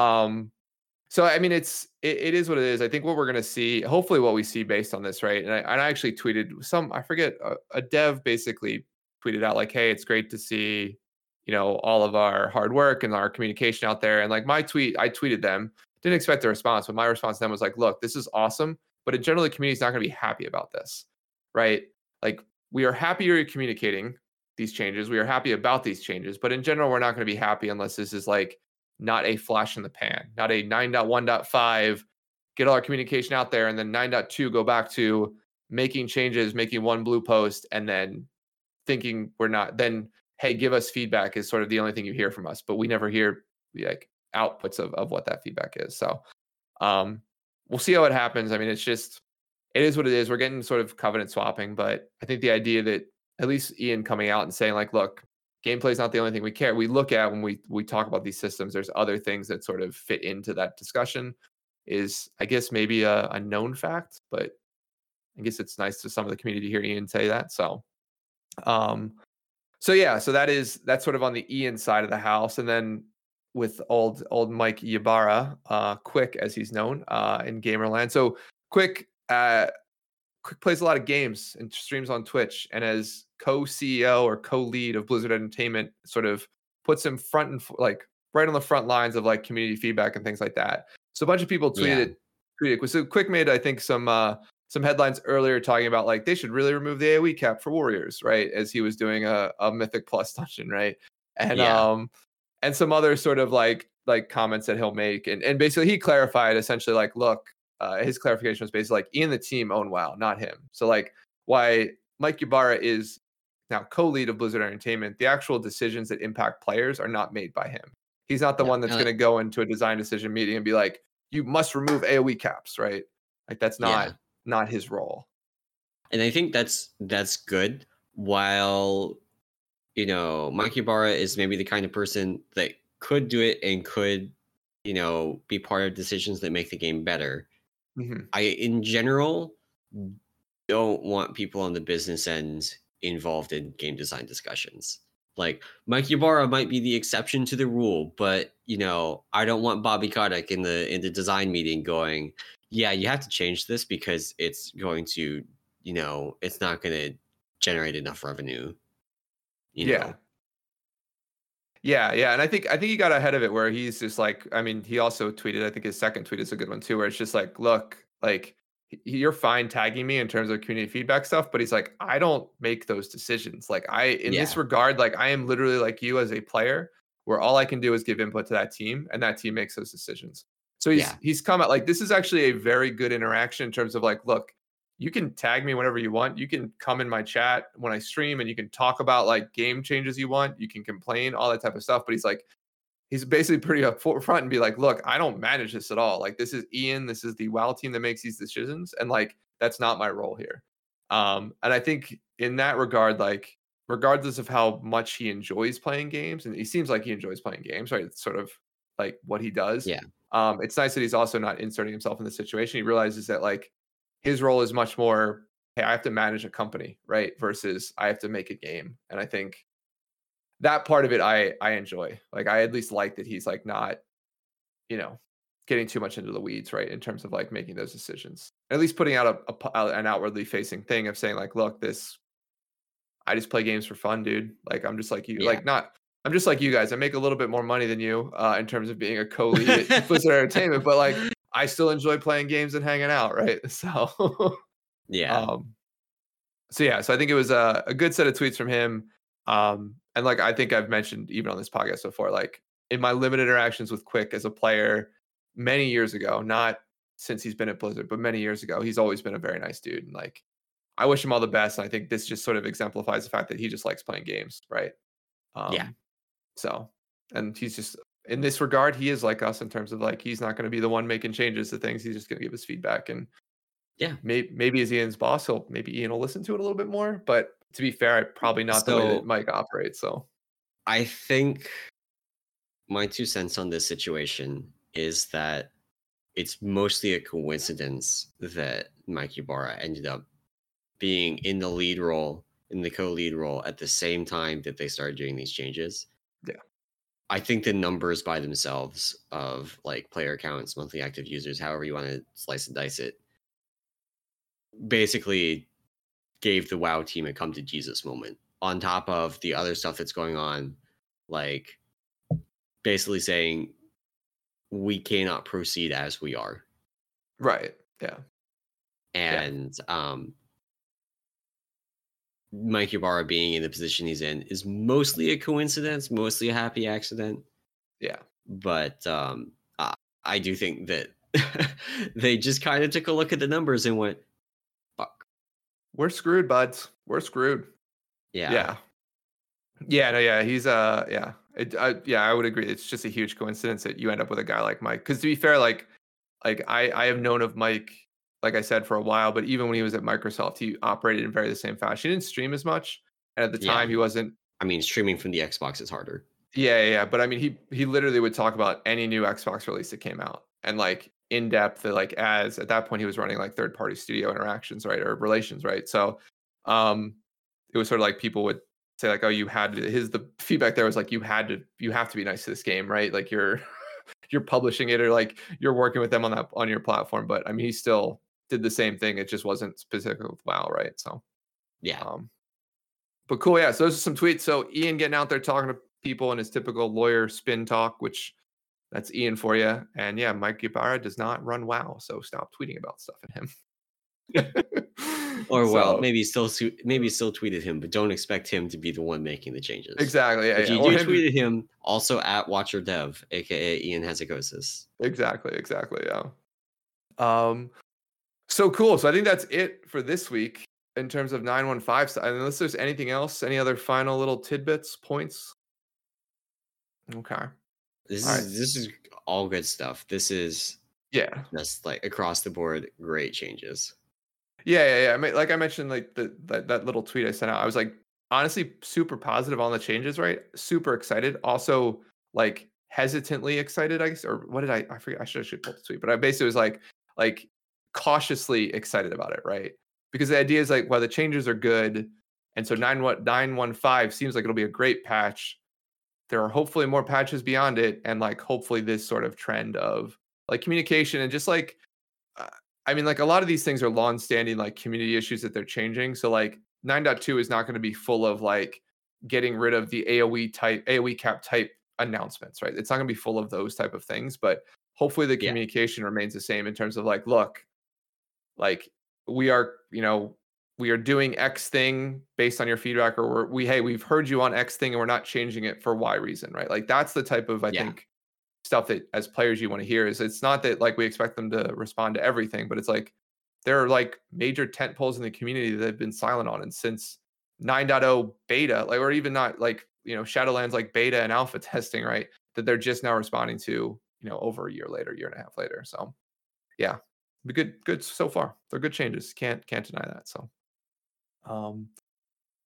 So I mean, it is what it is. I think what we're gonna see, hopefully, what we see based on this, right? And I actually tweeted I forget a dev basically tweeted out like, "Hey, it's great to see, all of our hard work and our communication out there." And like I tweeted them, didn't expect a response, but my response to them was like, "Look, this is awesome, but in general, the community is not gonna be happy about this, right? Like we are happy you're communicating these changes. We are happy about these changes, but in general, we're not gonna be happy unless this is like." Not a flash in the pan, not a 9.1.5, get all our communication out there, and then 9.2 go back to making changes, making one blue post, and then thinking we're not, then, hey, give us feedback is sort of the only thing you hear from us, but we never hear like outputs of what that feedback is. So we'll see how it happens. I mean, it is what it is. We're getting sort of covenant swapping, but I think the idea that at least Ian coming out and saying like, look, gameplay is not the only thing we look at when we talk about these systems. There's other things that sort of fit into that discussion is, I guess, maybe a known fact, but I guess it's nice to some of the community to hear Ian say that. So, yeah, so that's sort of on the Ian side of the house. And then with old Mike Ybarra, Quick as he's known in Gamerland. So Quick plays a lot of games and streams on Twitch, and as co-CEO or co-lead of Blizzard Entertainment, sort of puts him like right on the front lines of like community feedback and things like that. So a bunch of people tweeted. So Quick made, I think, some headlines earlier talking about like they should really remove the AoE cap for Warriors, right? As he was doing a Mythic Plus dungeon, right? And and some other sort of like comments that he'll make, and basically he clarified essentially like, look. His clarification was basically like Ian and the team own WoW, not him. So like why Mike Ybarra is now co-lead of Blizzard Entertainment, the actual decisions that impact players are not made by him. He's not the one that's going to go into a design decision meeting and be like, you must remove AoE caps, right? Like that's not his role. And I think that's good. While Mike Ybarra is maybe the kind of person that could do it and could be part of decisions that make the game better. Mm-hmm. I, in general, don't want people on the business end involved in game design discussions. Like Mike Ybarra might be the exception to the rule, but I don't want Bobby Kotick in the design meeting going, "Yeah, you have to change this because it's going to, it's not going to generate enough revenue." Yeah. Yeah, and I think he got ahead of it where he's just like, I mean, he also tweeted, I think his second tweet is a good one too, where it's just like, look, like you're fine tagging me in terms of community feedback stuff, but he's like, I don't make those decisions. Like in this regard, like I am literally like you as a player, where all I can do is give input to that team, and that team makes those decisions. So he's come at like, this is actually a very good interaction in terms of like, look, you can tag me whenever you want. You can come in my chat when I stream and you can talk about like game changes you want. You can complain, all that type of stuff. But he's basically pretty upfront and be like, look, I don't manage this at all. Like this is Ian. This is the WoW team that makes these decisions. And like, that's not my role here. And I think in that regard, like regardless of how much he enjoys playing games, and he seems like he enjoys playing games, right? It's sort of like what he does. Yeah. It's nice that he's also not inserting himself in the situation. He realizes that like his role is much more, hey, I have to manage a company, right? Versus I have to make a game. And I think that part of it I enjoy. Like I at least like that he's like not, you know, getting too much into the weeds, right? In terms of like making those decisions. At least putting out an outwardly facing thing of saying like, look, this I just play games for fun, dude. Like I'm just like you, Yeah. like not I'm just like you guys. I make a little bit more money than you in terms of being a co-lead at Blizzard Entertainment, but like I still enjoy playing games and hanging out, right? So Yeah. um so yeah, so I think it was a good set of tweets from him. And like I think I've mentioned even on this podcast before, like in my limited interactions with Quick as a player many years ago, not since he's been at Blizzard, but many years ago, he's always been a very nice dude. And like I wish him all the best. And I think this just sort of exemplifies the fact that he just likes playing games, right? Yeah. Um, so and he's just in this regard, he is like us in terms of like he's not going to be the one making changes to things. He's just going to give us feedback and Yeah. maybe as Ian's boss, maybe Ian will listen to it a little bit more. But to be fair, probably not the way that So Mike operates. So I think my 2 cents on this situation is that it's mostly a coincidence that Mike Ybarra ended up being in the lead role, in the co-lead role at the same time that they started doing these changes. yeah, I think the numbers by themselves of like player counts, monthly active users, however you want to slice and dice it, basically gave the WoW team a come to Jesus moment. On top of the other stuff that's going on, like basically saying we cannot proceed as we are. right, yeah, And Mike Ybarra being in the position he's in is mostly a coincidence, mostly a happy accident. yeah. But I do think that they just kind of took a look at the numbers and went, "Fuck, We're screwed, buds. We're screwed. yeah, Yeah, yeah, no, yeah. He's yeah, yeah. I would agree. It's just a huge coincidence that you end up with a guy like Mike. Because to be fair, like I have known of Mike, like I said, for a while. But even when he was at Microsoft, he operated in very the same fashion. He didn't stream as much, and at the yeah." time, he wasn't. I mean, streaming from the Xbox is harder. Yeah, yeah, yeah. But I mean, he literally would talk about any new Xbox release that came out and like in depth. Like as at that point, he was running like third party studio interactions, right, or relations, right. So, um, it was sort of like people would say like, oh, you had to. His the feedback there was like you have to be nice to this game, right? Like you're you're publishing it or like you're working with them on your platform. But I mean, he still did the same thing. It just wasn't specific with WoW, right? So, Yeah, um, but cool, yeah. So those are some tweets. So Ian getting out there talking to people in his typical lawyer spin talk, which that's Ian for you. And yeah, Mike Ybarra does not run WoW, so stop tweeting about stuff at him. or well, So maybe still tweeted him, but don't expect him to be the one making the changes. exactly, yeah, If yeah. you Or do him to, tweet at him, also at Watcher Dev, aka Ian Hasekosis. exactly, yeah. Um, so cool. So I think that's it for this week in terms of 915. So unless there's anything else, any other final little tidbits, points? Okay. This All right. is this is all good stuff. This is Yeah. just like across the board great changes. Yeah, yeah, yeah. I mean, like I mentioned, like that little tweet I sent out, I was like honestly super positive on the changes, right? Super excited. Also, like hesitantly excited, I guess. Or what did I forget? I should pull the tweet, but I basically was like cautiously excited about it, right? Because the idea is like, well, the changes are good, and so 915 seems like it'll be a great patch. There are hopefully more patches beyond it, and like hopefully this sort of trend of like communication and just like uh, I mean, like a lot of these things are long-standing like community issues that they're changing. So like 9.2 is not going to be full of like getting rid of the AOE cap type announcements, right? It's not going to be full of those type of things, but hopefully the Yeah, communication remains the same in terms of like, look, like we are, we are doing X thing based on your feedback, or hey, we've heard you on X thing and we're not changing it for Y reason, right? Like that's the type of I yeah, think stuff that as players you want to hear is it's not that like we expect them to respond to everything, but it's like there are like major tent poles in the community that have been silent on and since 9.0 beta, like or even not like Shadowlands like beta and alpha testing, right? That they're just now responding to, over a year later, year and a half later. So yeah, be good so far. They're good changes. Can't deny that. So um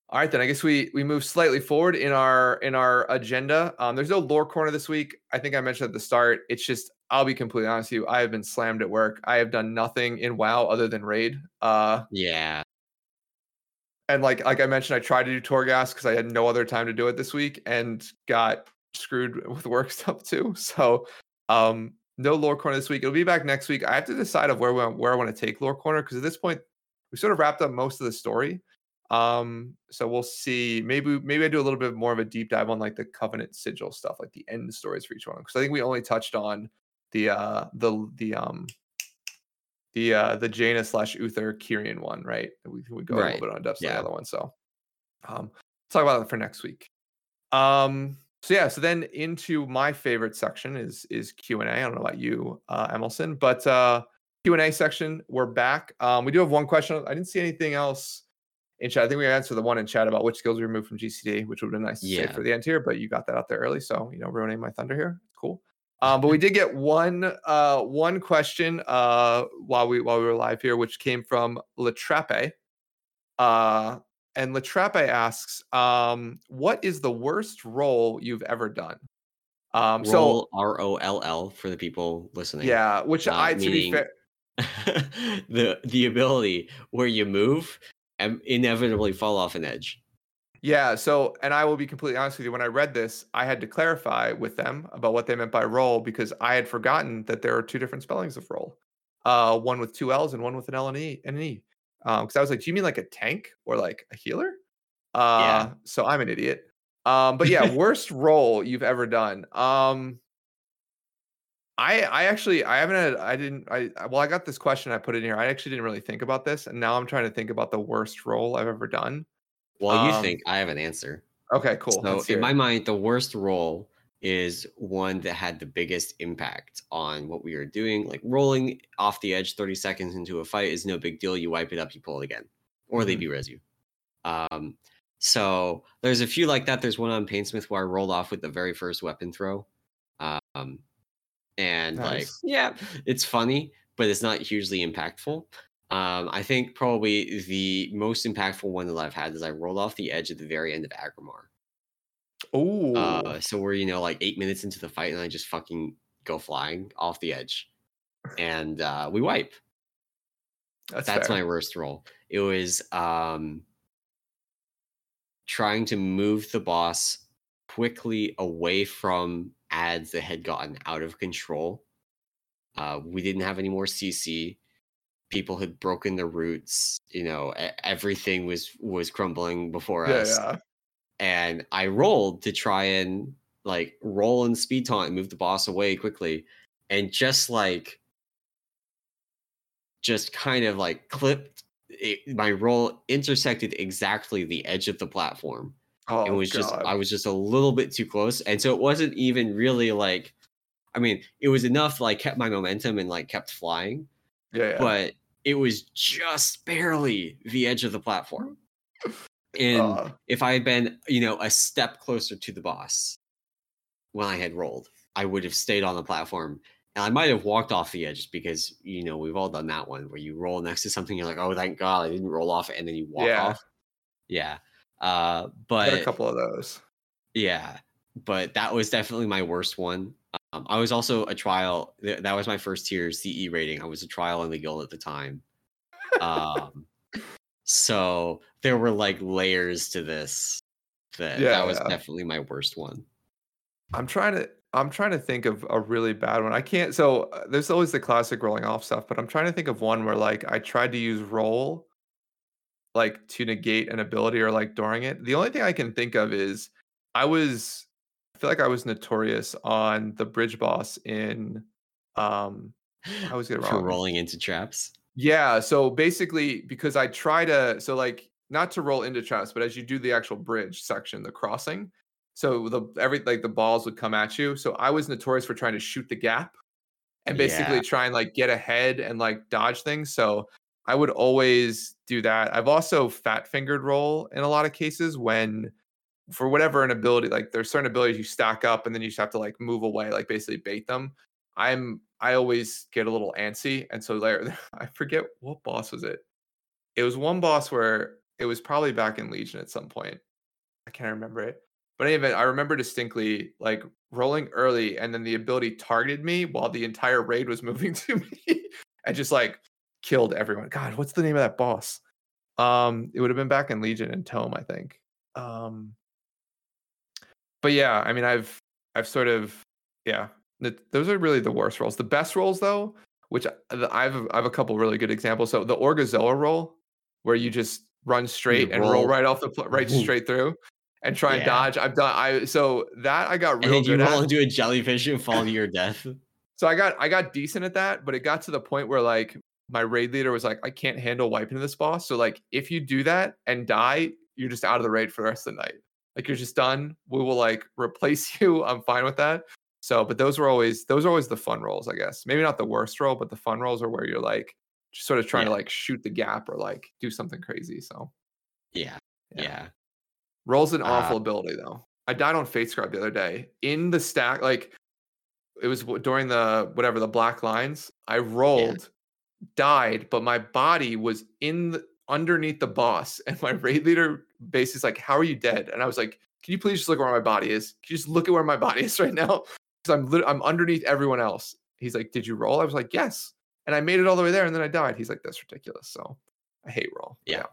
All right, then I guess we move slightly forward in our agenda. There's no lore corner this week. I think I mentioned at the start. It's just I'll be completely honest with you. I have been slammed at work. I have done nothing in WoW other than raid. Yeah. And like I mentioned, I tried to do Torghast because I had no other time to do it this week and got screwed with work stuff too. So no lore corner this week. It'll be back next week. I have to decide of where I want to take lore corner because at this point we sort of wrapped up most of the story. So we'll see. Maybe I do a little bit more of a deep dive on like the Covenant Sigil stuff, like the end stories for each one. Because I think we only touched on the Jaina / Uther Kyrian one, right? We go a little Right. bit on depth on the Yeah. other one. So talk about that for next week. So then into my favorite section is Q&A. I don't know about you, Emerson, but Q&A section, we're back. We do have one question. I didn't see anything else in chat. I think we answered the one in chat about which skills we removed from GCD, which would have been nice to say for the end here, but you got that out there early, so ruining my thunder here. Cool. But we did get one question while we were live here, which came from Latrape. And Latrape asks, what is the worst role you've ever done? Roll ROLL for the people listening. Yeah, which to be Meaning fair, the ability where you move and inevitably fall off an edge. yeah. So, and I will be completely honest with you. When I read this, I had to clarify with them about what they meant by roll because I had forgotten that there are two different spellings of roll. One with two L's and one with an L and an E. Because I was like, do you mean like a tank or like a healer? Yeah. So I'm an idiot. But yeah, worst role you've ever done. I actually I got this question, I put it in here. I actually didn't really think about this, and now I'm trying to think about the worst role I've ever done. Well, you think I have an answer. Okay, cool. So Let's in hear my it. mind, the worst role is one that had the biggest impact on what we were doing. Like rolling off the edge 30 seconds into a fight is no big deal. You wipe it up, you pull it again, or they Mhm. B-res you. So there's a few like that. There's one on Painsmith where I rolled off with the very first weapon throw. And like, Nice. yeah, it's funny, but it's not hugely impactful. I think probably the most impactful one that I've had is I rolled off the edge at the very end of Agrimar. Oh, So we're, like 8 minutes into the fight and I just fucking go flying off the edge. And we wipe. that's That's fair. my worst roll. It was trying to move the boss quickly away from ads that had gotten out of control. We didn't have any more CC. People had broken the roots. Everything was crumbling before us. Yeah. And I rolled to try and like roll and speed taunt and move the boss away quickly, and just kind of like clipped it, my roll intersected exactly the edge of the platform. Oh And God. I was just a little bit too close. And so it wasn't even really like, I mean, it was enough like kept my momentum and like kept flying, Yeah. but it was just barely the edge of the platform. And if I had been, a step closer to the boss when I had rolled, I would have stayed on the platform. And I might have walked off the edge because, we've all done that one where you roll next to something, you're like, oh, thank God I didn't roll off it. And then you walk Yeah. off. Yeah. Got a But couple of those. yeah, but that was definitely my worst one. I was also a trial. That was my first tier CE rating. I was a trial in the guild at the time. So there were like layers to this. That was definitely my worst one. I'm trying to think of a really bad one. I can't. So there's always the classic rolling off stuff, but I'm trying to think of one where like I tried to use roll like to negate an ability or like during it. The only thing I can think of is I feel like I was notorious on the bridge boss in I always get it For wrong. rolling into traps. Yeah, so basically because I try to like not to roll into traps, but as you do the actual bridge section, the crossing, so the balls would come at you. So I was notorious for trying to shoot the gap and basically Yeah. try and like get ahead and like dodge things. So I would always do that. I've also fat fingered roll in a lot of cases when for whatever an ability, like there's certain abilities you stack up and then you just have to like move away, like basically bait them. I always get a little antsy. And so there I forget what boss was it. It was one boss where it was probably back in Legion at some point. I can't remember it. But anyway, I remember distinctly like rolling early and then the ability targeted me while the entire raid was moving to me and just like killed everyone. God, what's the name of that boss? It would have been back in Legion and Tome, I think. But yeah, I mean, I've sort of yeah. Those are really the worst rolls. The best rolls though, which I've a couple really good examples. So the Orgazoa roll, where you just run straight and roll right off the right straight through and try and dodge. I've done so that I got real and then good you roll into a jellyfish and fall to your death. So I got decent at that, but it got to the point where like my raid leader was like, I can't handle wiping this boss. So like if you do that and die, you're just out of the raid for the rest of the night. Like you're just done. We will like replace you. I'm fine with that. So, but those are always the fun rolls, I guess. Maybe not the worst roll, but the fun rolls are where you're like just sort of trying to like shoot the gap or like do something crazy. So yeah. Roll's an awful ability though. I died on Fate Scribe the other day in the stack. Like it was during the black lines. I rolled, died, but my body was underneath the boss, and my raid leader basically is like, "How are you dead?" And I was like, "Can you please just look where my body is? Can you just look at where my body is right now? Because I'm underneath everyone else." He's like, "Did you roll?" I was like, "Yes," and I made it all the way there, and then I died. He's like, "That's ridiculous." So I hate roll. Yeah.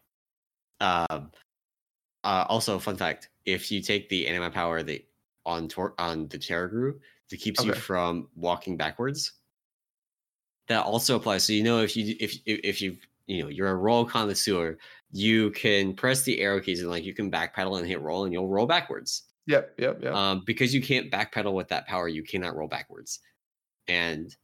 Also, fun fact: if you take the anima power on the Terragru that keeps you from walking backwards, that also applies. So you're a roll connoisseur, you can press the arrow keys and like you can backpedal and hit roll, and you'll roll backwards. Yep. Because you can't backpedal with that power, you cannot roll backwards. And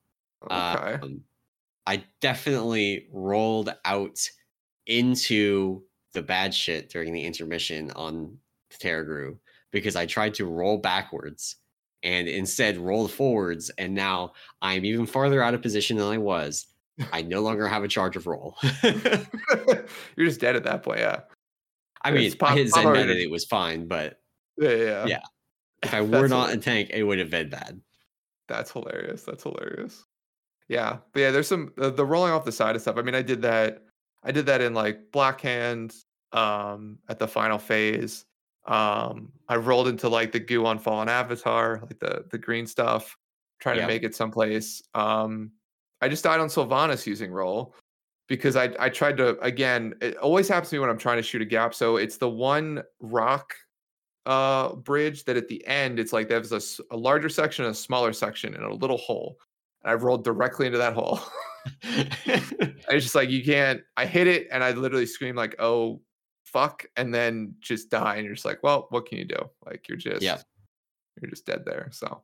I definitely rolled out into the bad shit during the intermission on Terragru because I tried to roll backwards and instead rolled forwards, and now I'm even farther out of position than I was. I no longer have a charge of roll. You're just dead at that point, yeah. I mean, I hit Zen bad and it was fine, but yeah. If I were not in tank, it would have been bad. That's hilarious. Yeah, but yeah, there's some the rolling off the side of stuff. I mean, I did that in like Black Hand at the final phase. I rolled into like the goo on Fallen Avatar, like the green stuff, trying to make it someplace. I just died on Sylvanas using roll because I tried to, again, it always happens to me when I'm trying to shoot a gap. So it's the one rock bridge that at the end, it's like there's a larger section and a smaller section and a little hole. And I rolled directly into that hole. It's just like, you can't, I hit it and I literally screamed like, oh, fuck, and then just die. And you're just like, well, what can you do? Like you're just dead there. So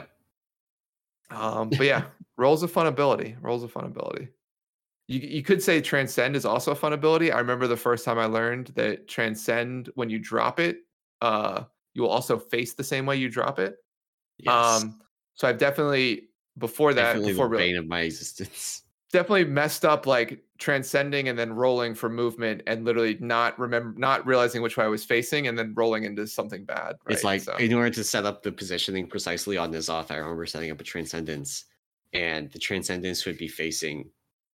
but yeah, roll's a fun ability. You could say Transcend is also a fun ability. I remember the first time I learned that Transcend, when you drop it, you will also face the same way you drop it. Yes. So I've definitely the bane of my existence. Definitely messed up like transcending and then rolling for movement and literally not realizing which way I was facing and then rolling into something bad. Right? It's like in order to set up the positioning precisely on N'Zoth, I remember setting up a Transcendence, and the Transcendence would be facing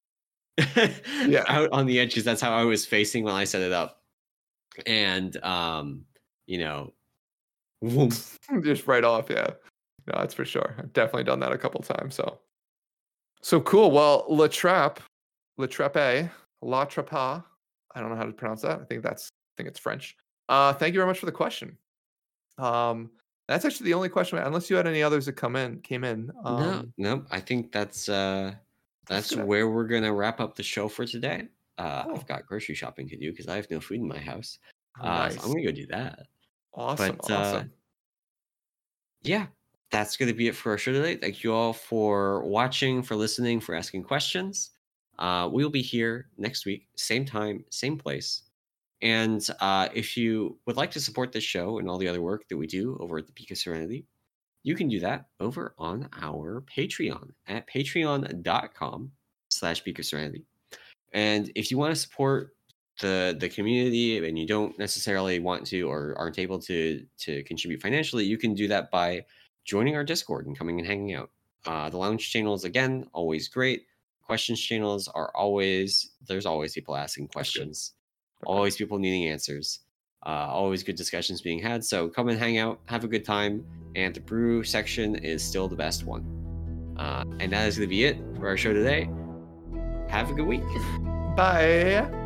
out on the edge because that's how I was facing when I set it up. And just right off, yeah. No, that's for sure. I've definitely done that a couple times. So cool. Well, La Trappe, I don't know how to pronounce that. I think it's French. Thank you very much for the question. That's actually the only question, unless you had any others that came in. No. I think that's where we're gonna wrap up the show for today. I've got grocery shopping to do because I have no food in my house. Nice. So I'm gonna go do that. Awesome. Yeah, that's gonna be it for our show today. Thank you all for watching, for listening, for asking questions. We'll be here next week, same time, same place. And if you would like to support this show and all the other work that we do over at the Peak of Serenity, you can do that over on our Patreon at patreon.com/Peak of Serenity. And if you want to support the community and you don't necessarily want to or aren't able to contribute financially, you can do that by joining our Discord and coming and hanging out. The lounge channel is, again, always great. Questions channels are there's always people asking questions. Always people needing answers. Always good discussions being had. So come and hang out, have a good time. And the brew section is still the best one. And that is going to be it for our show today. Have a good week. Bye.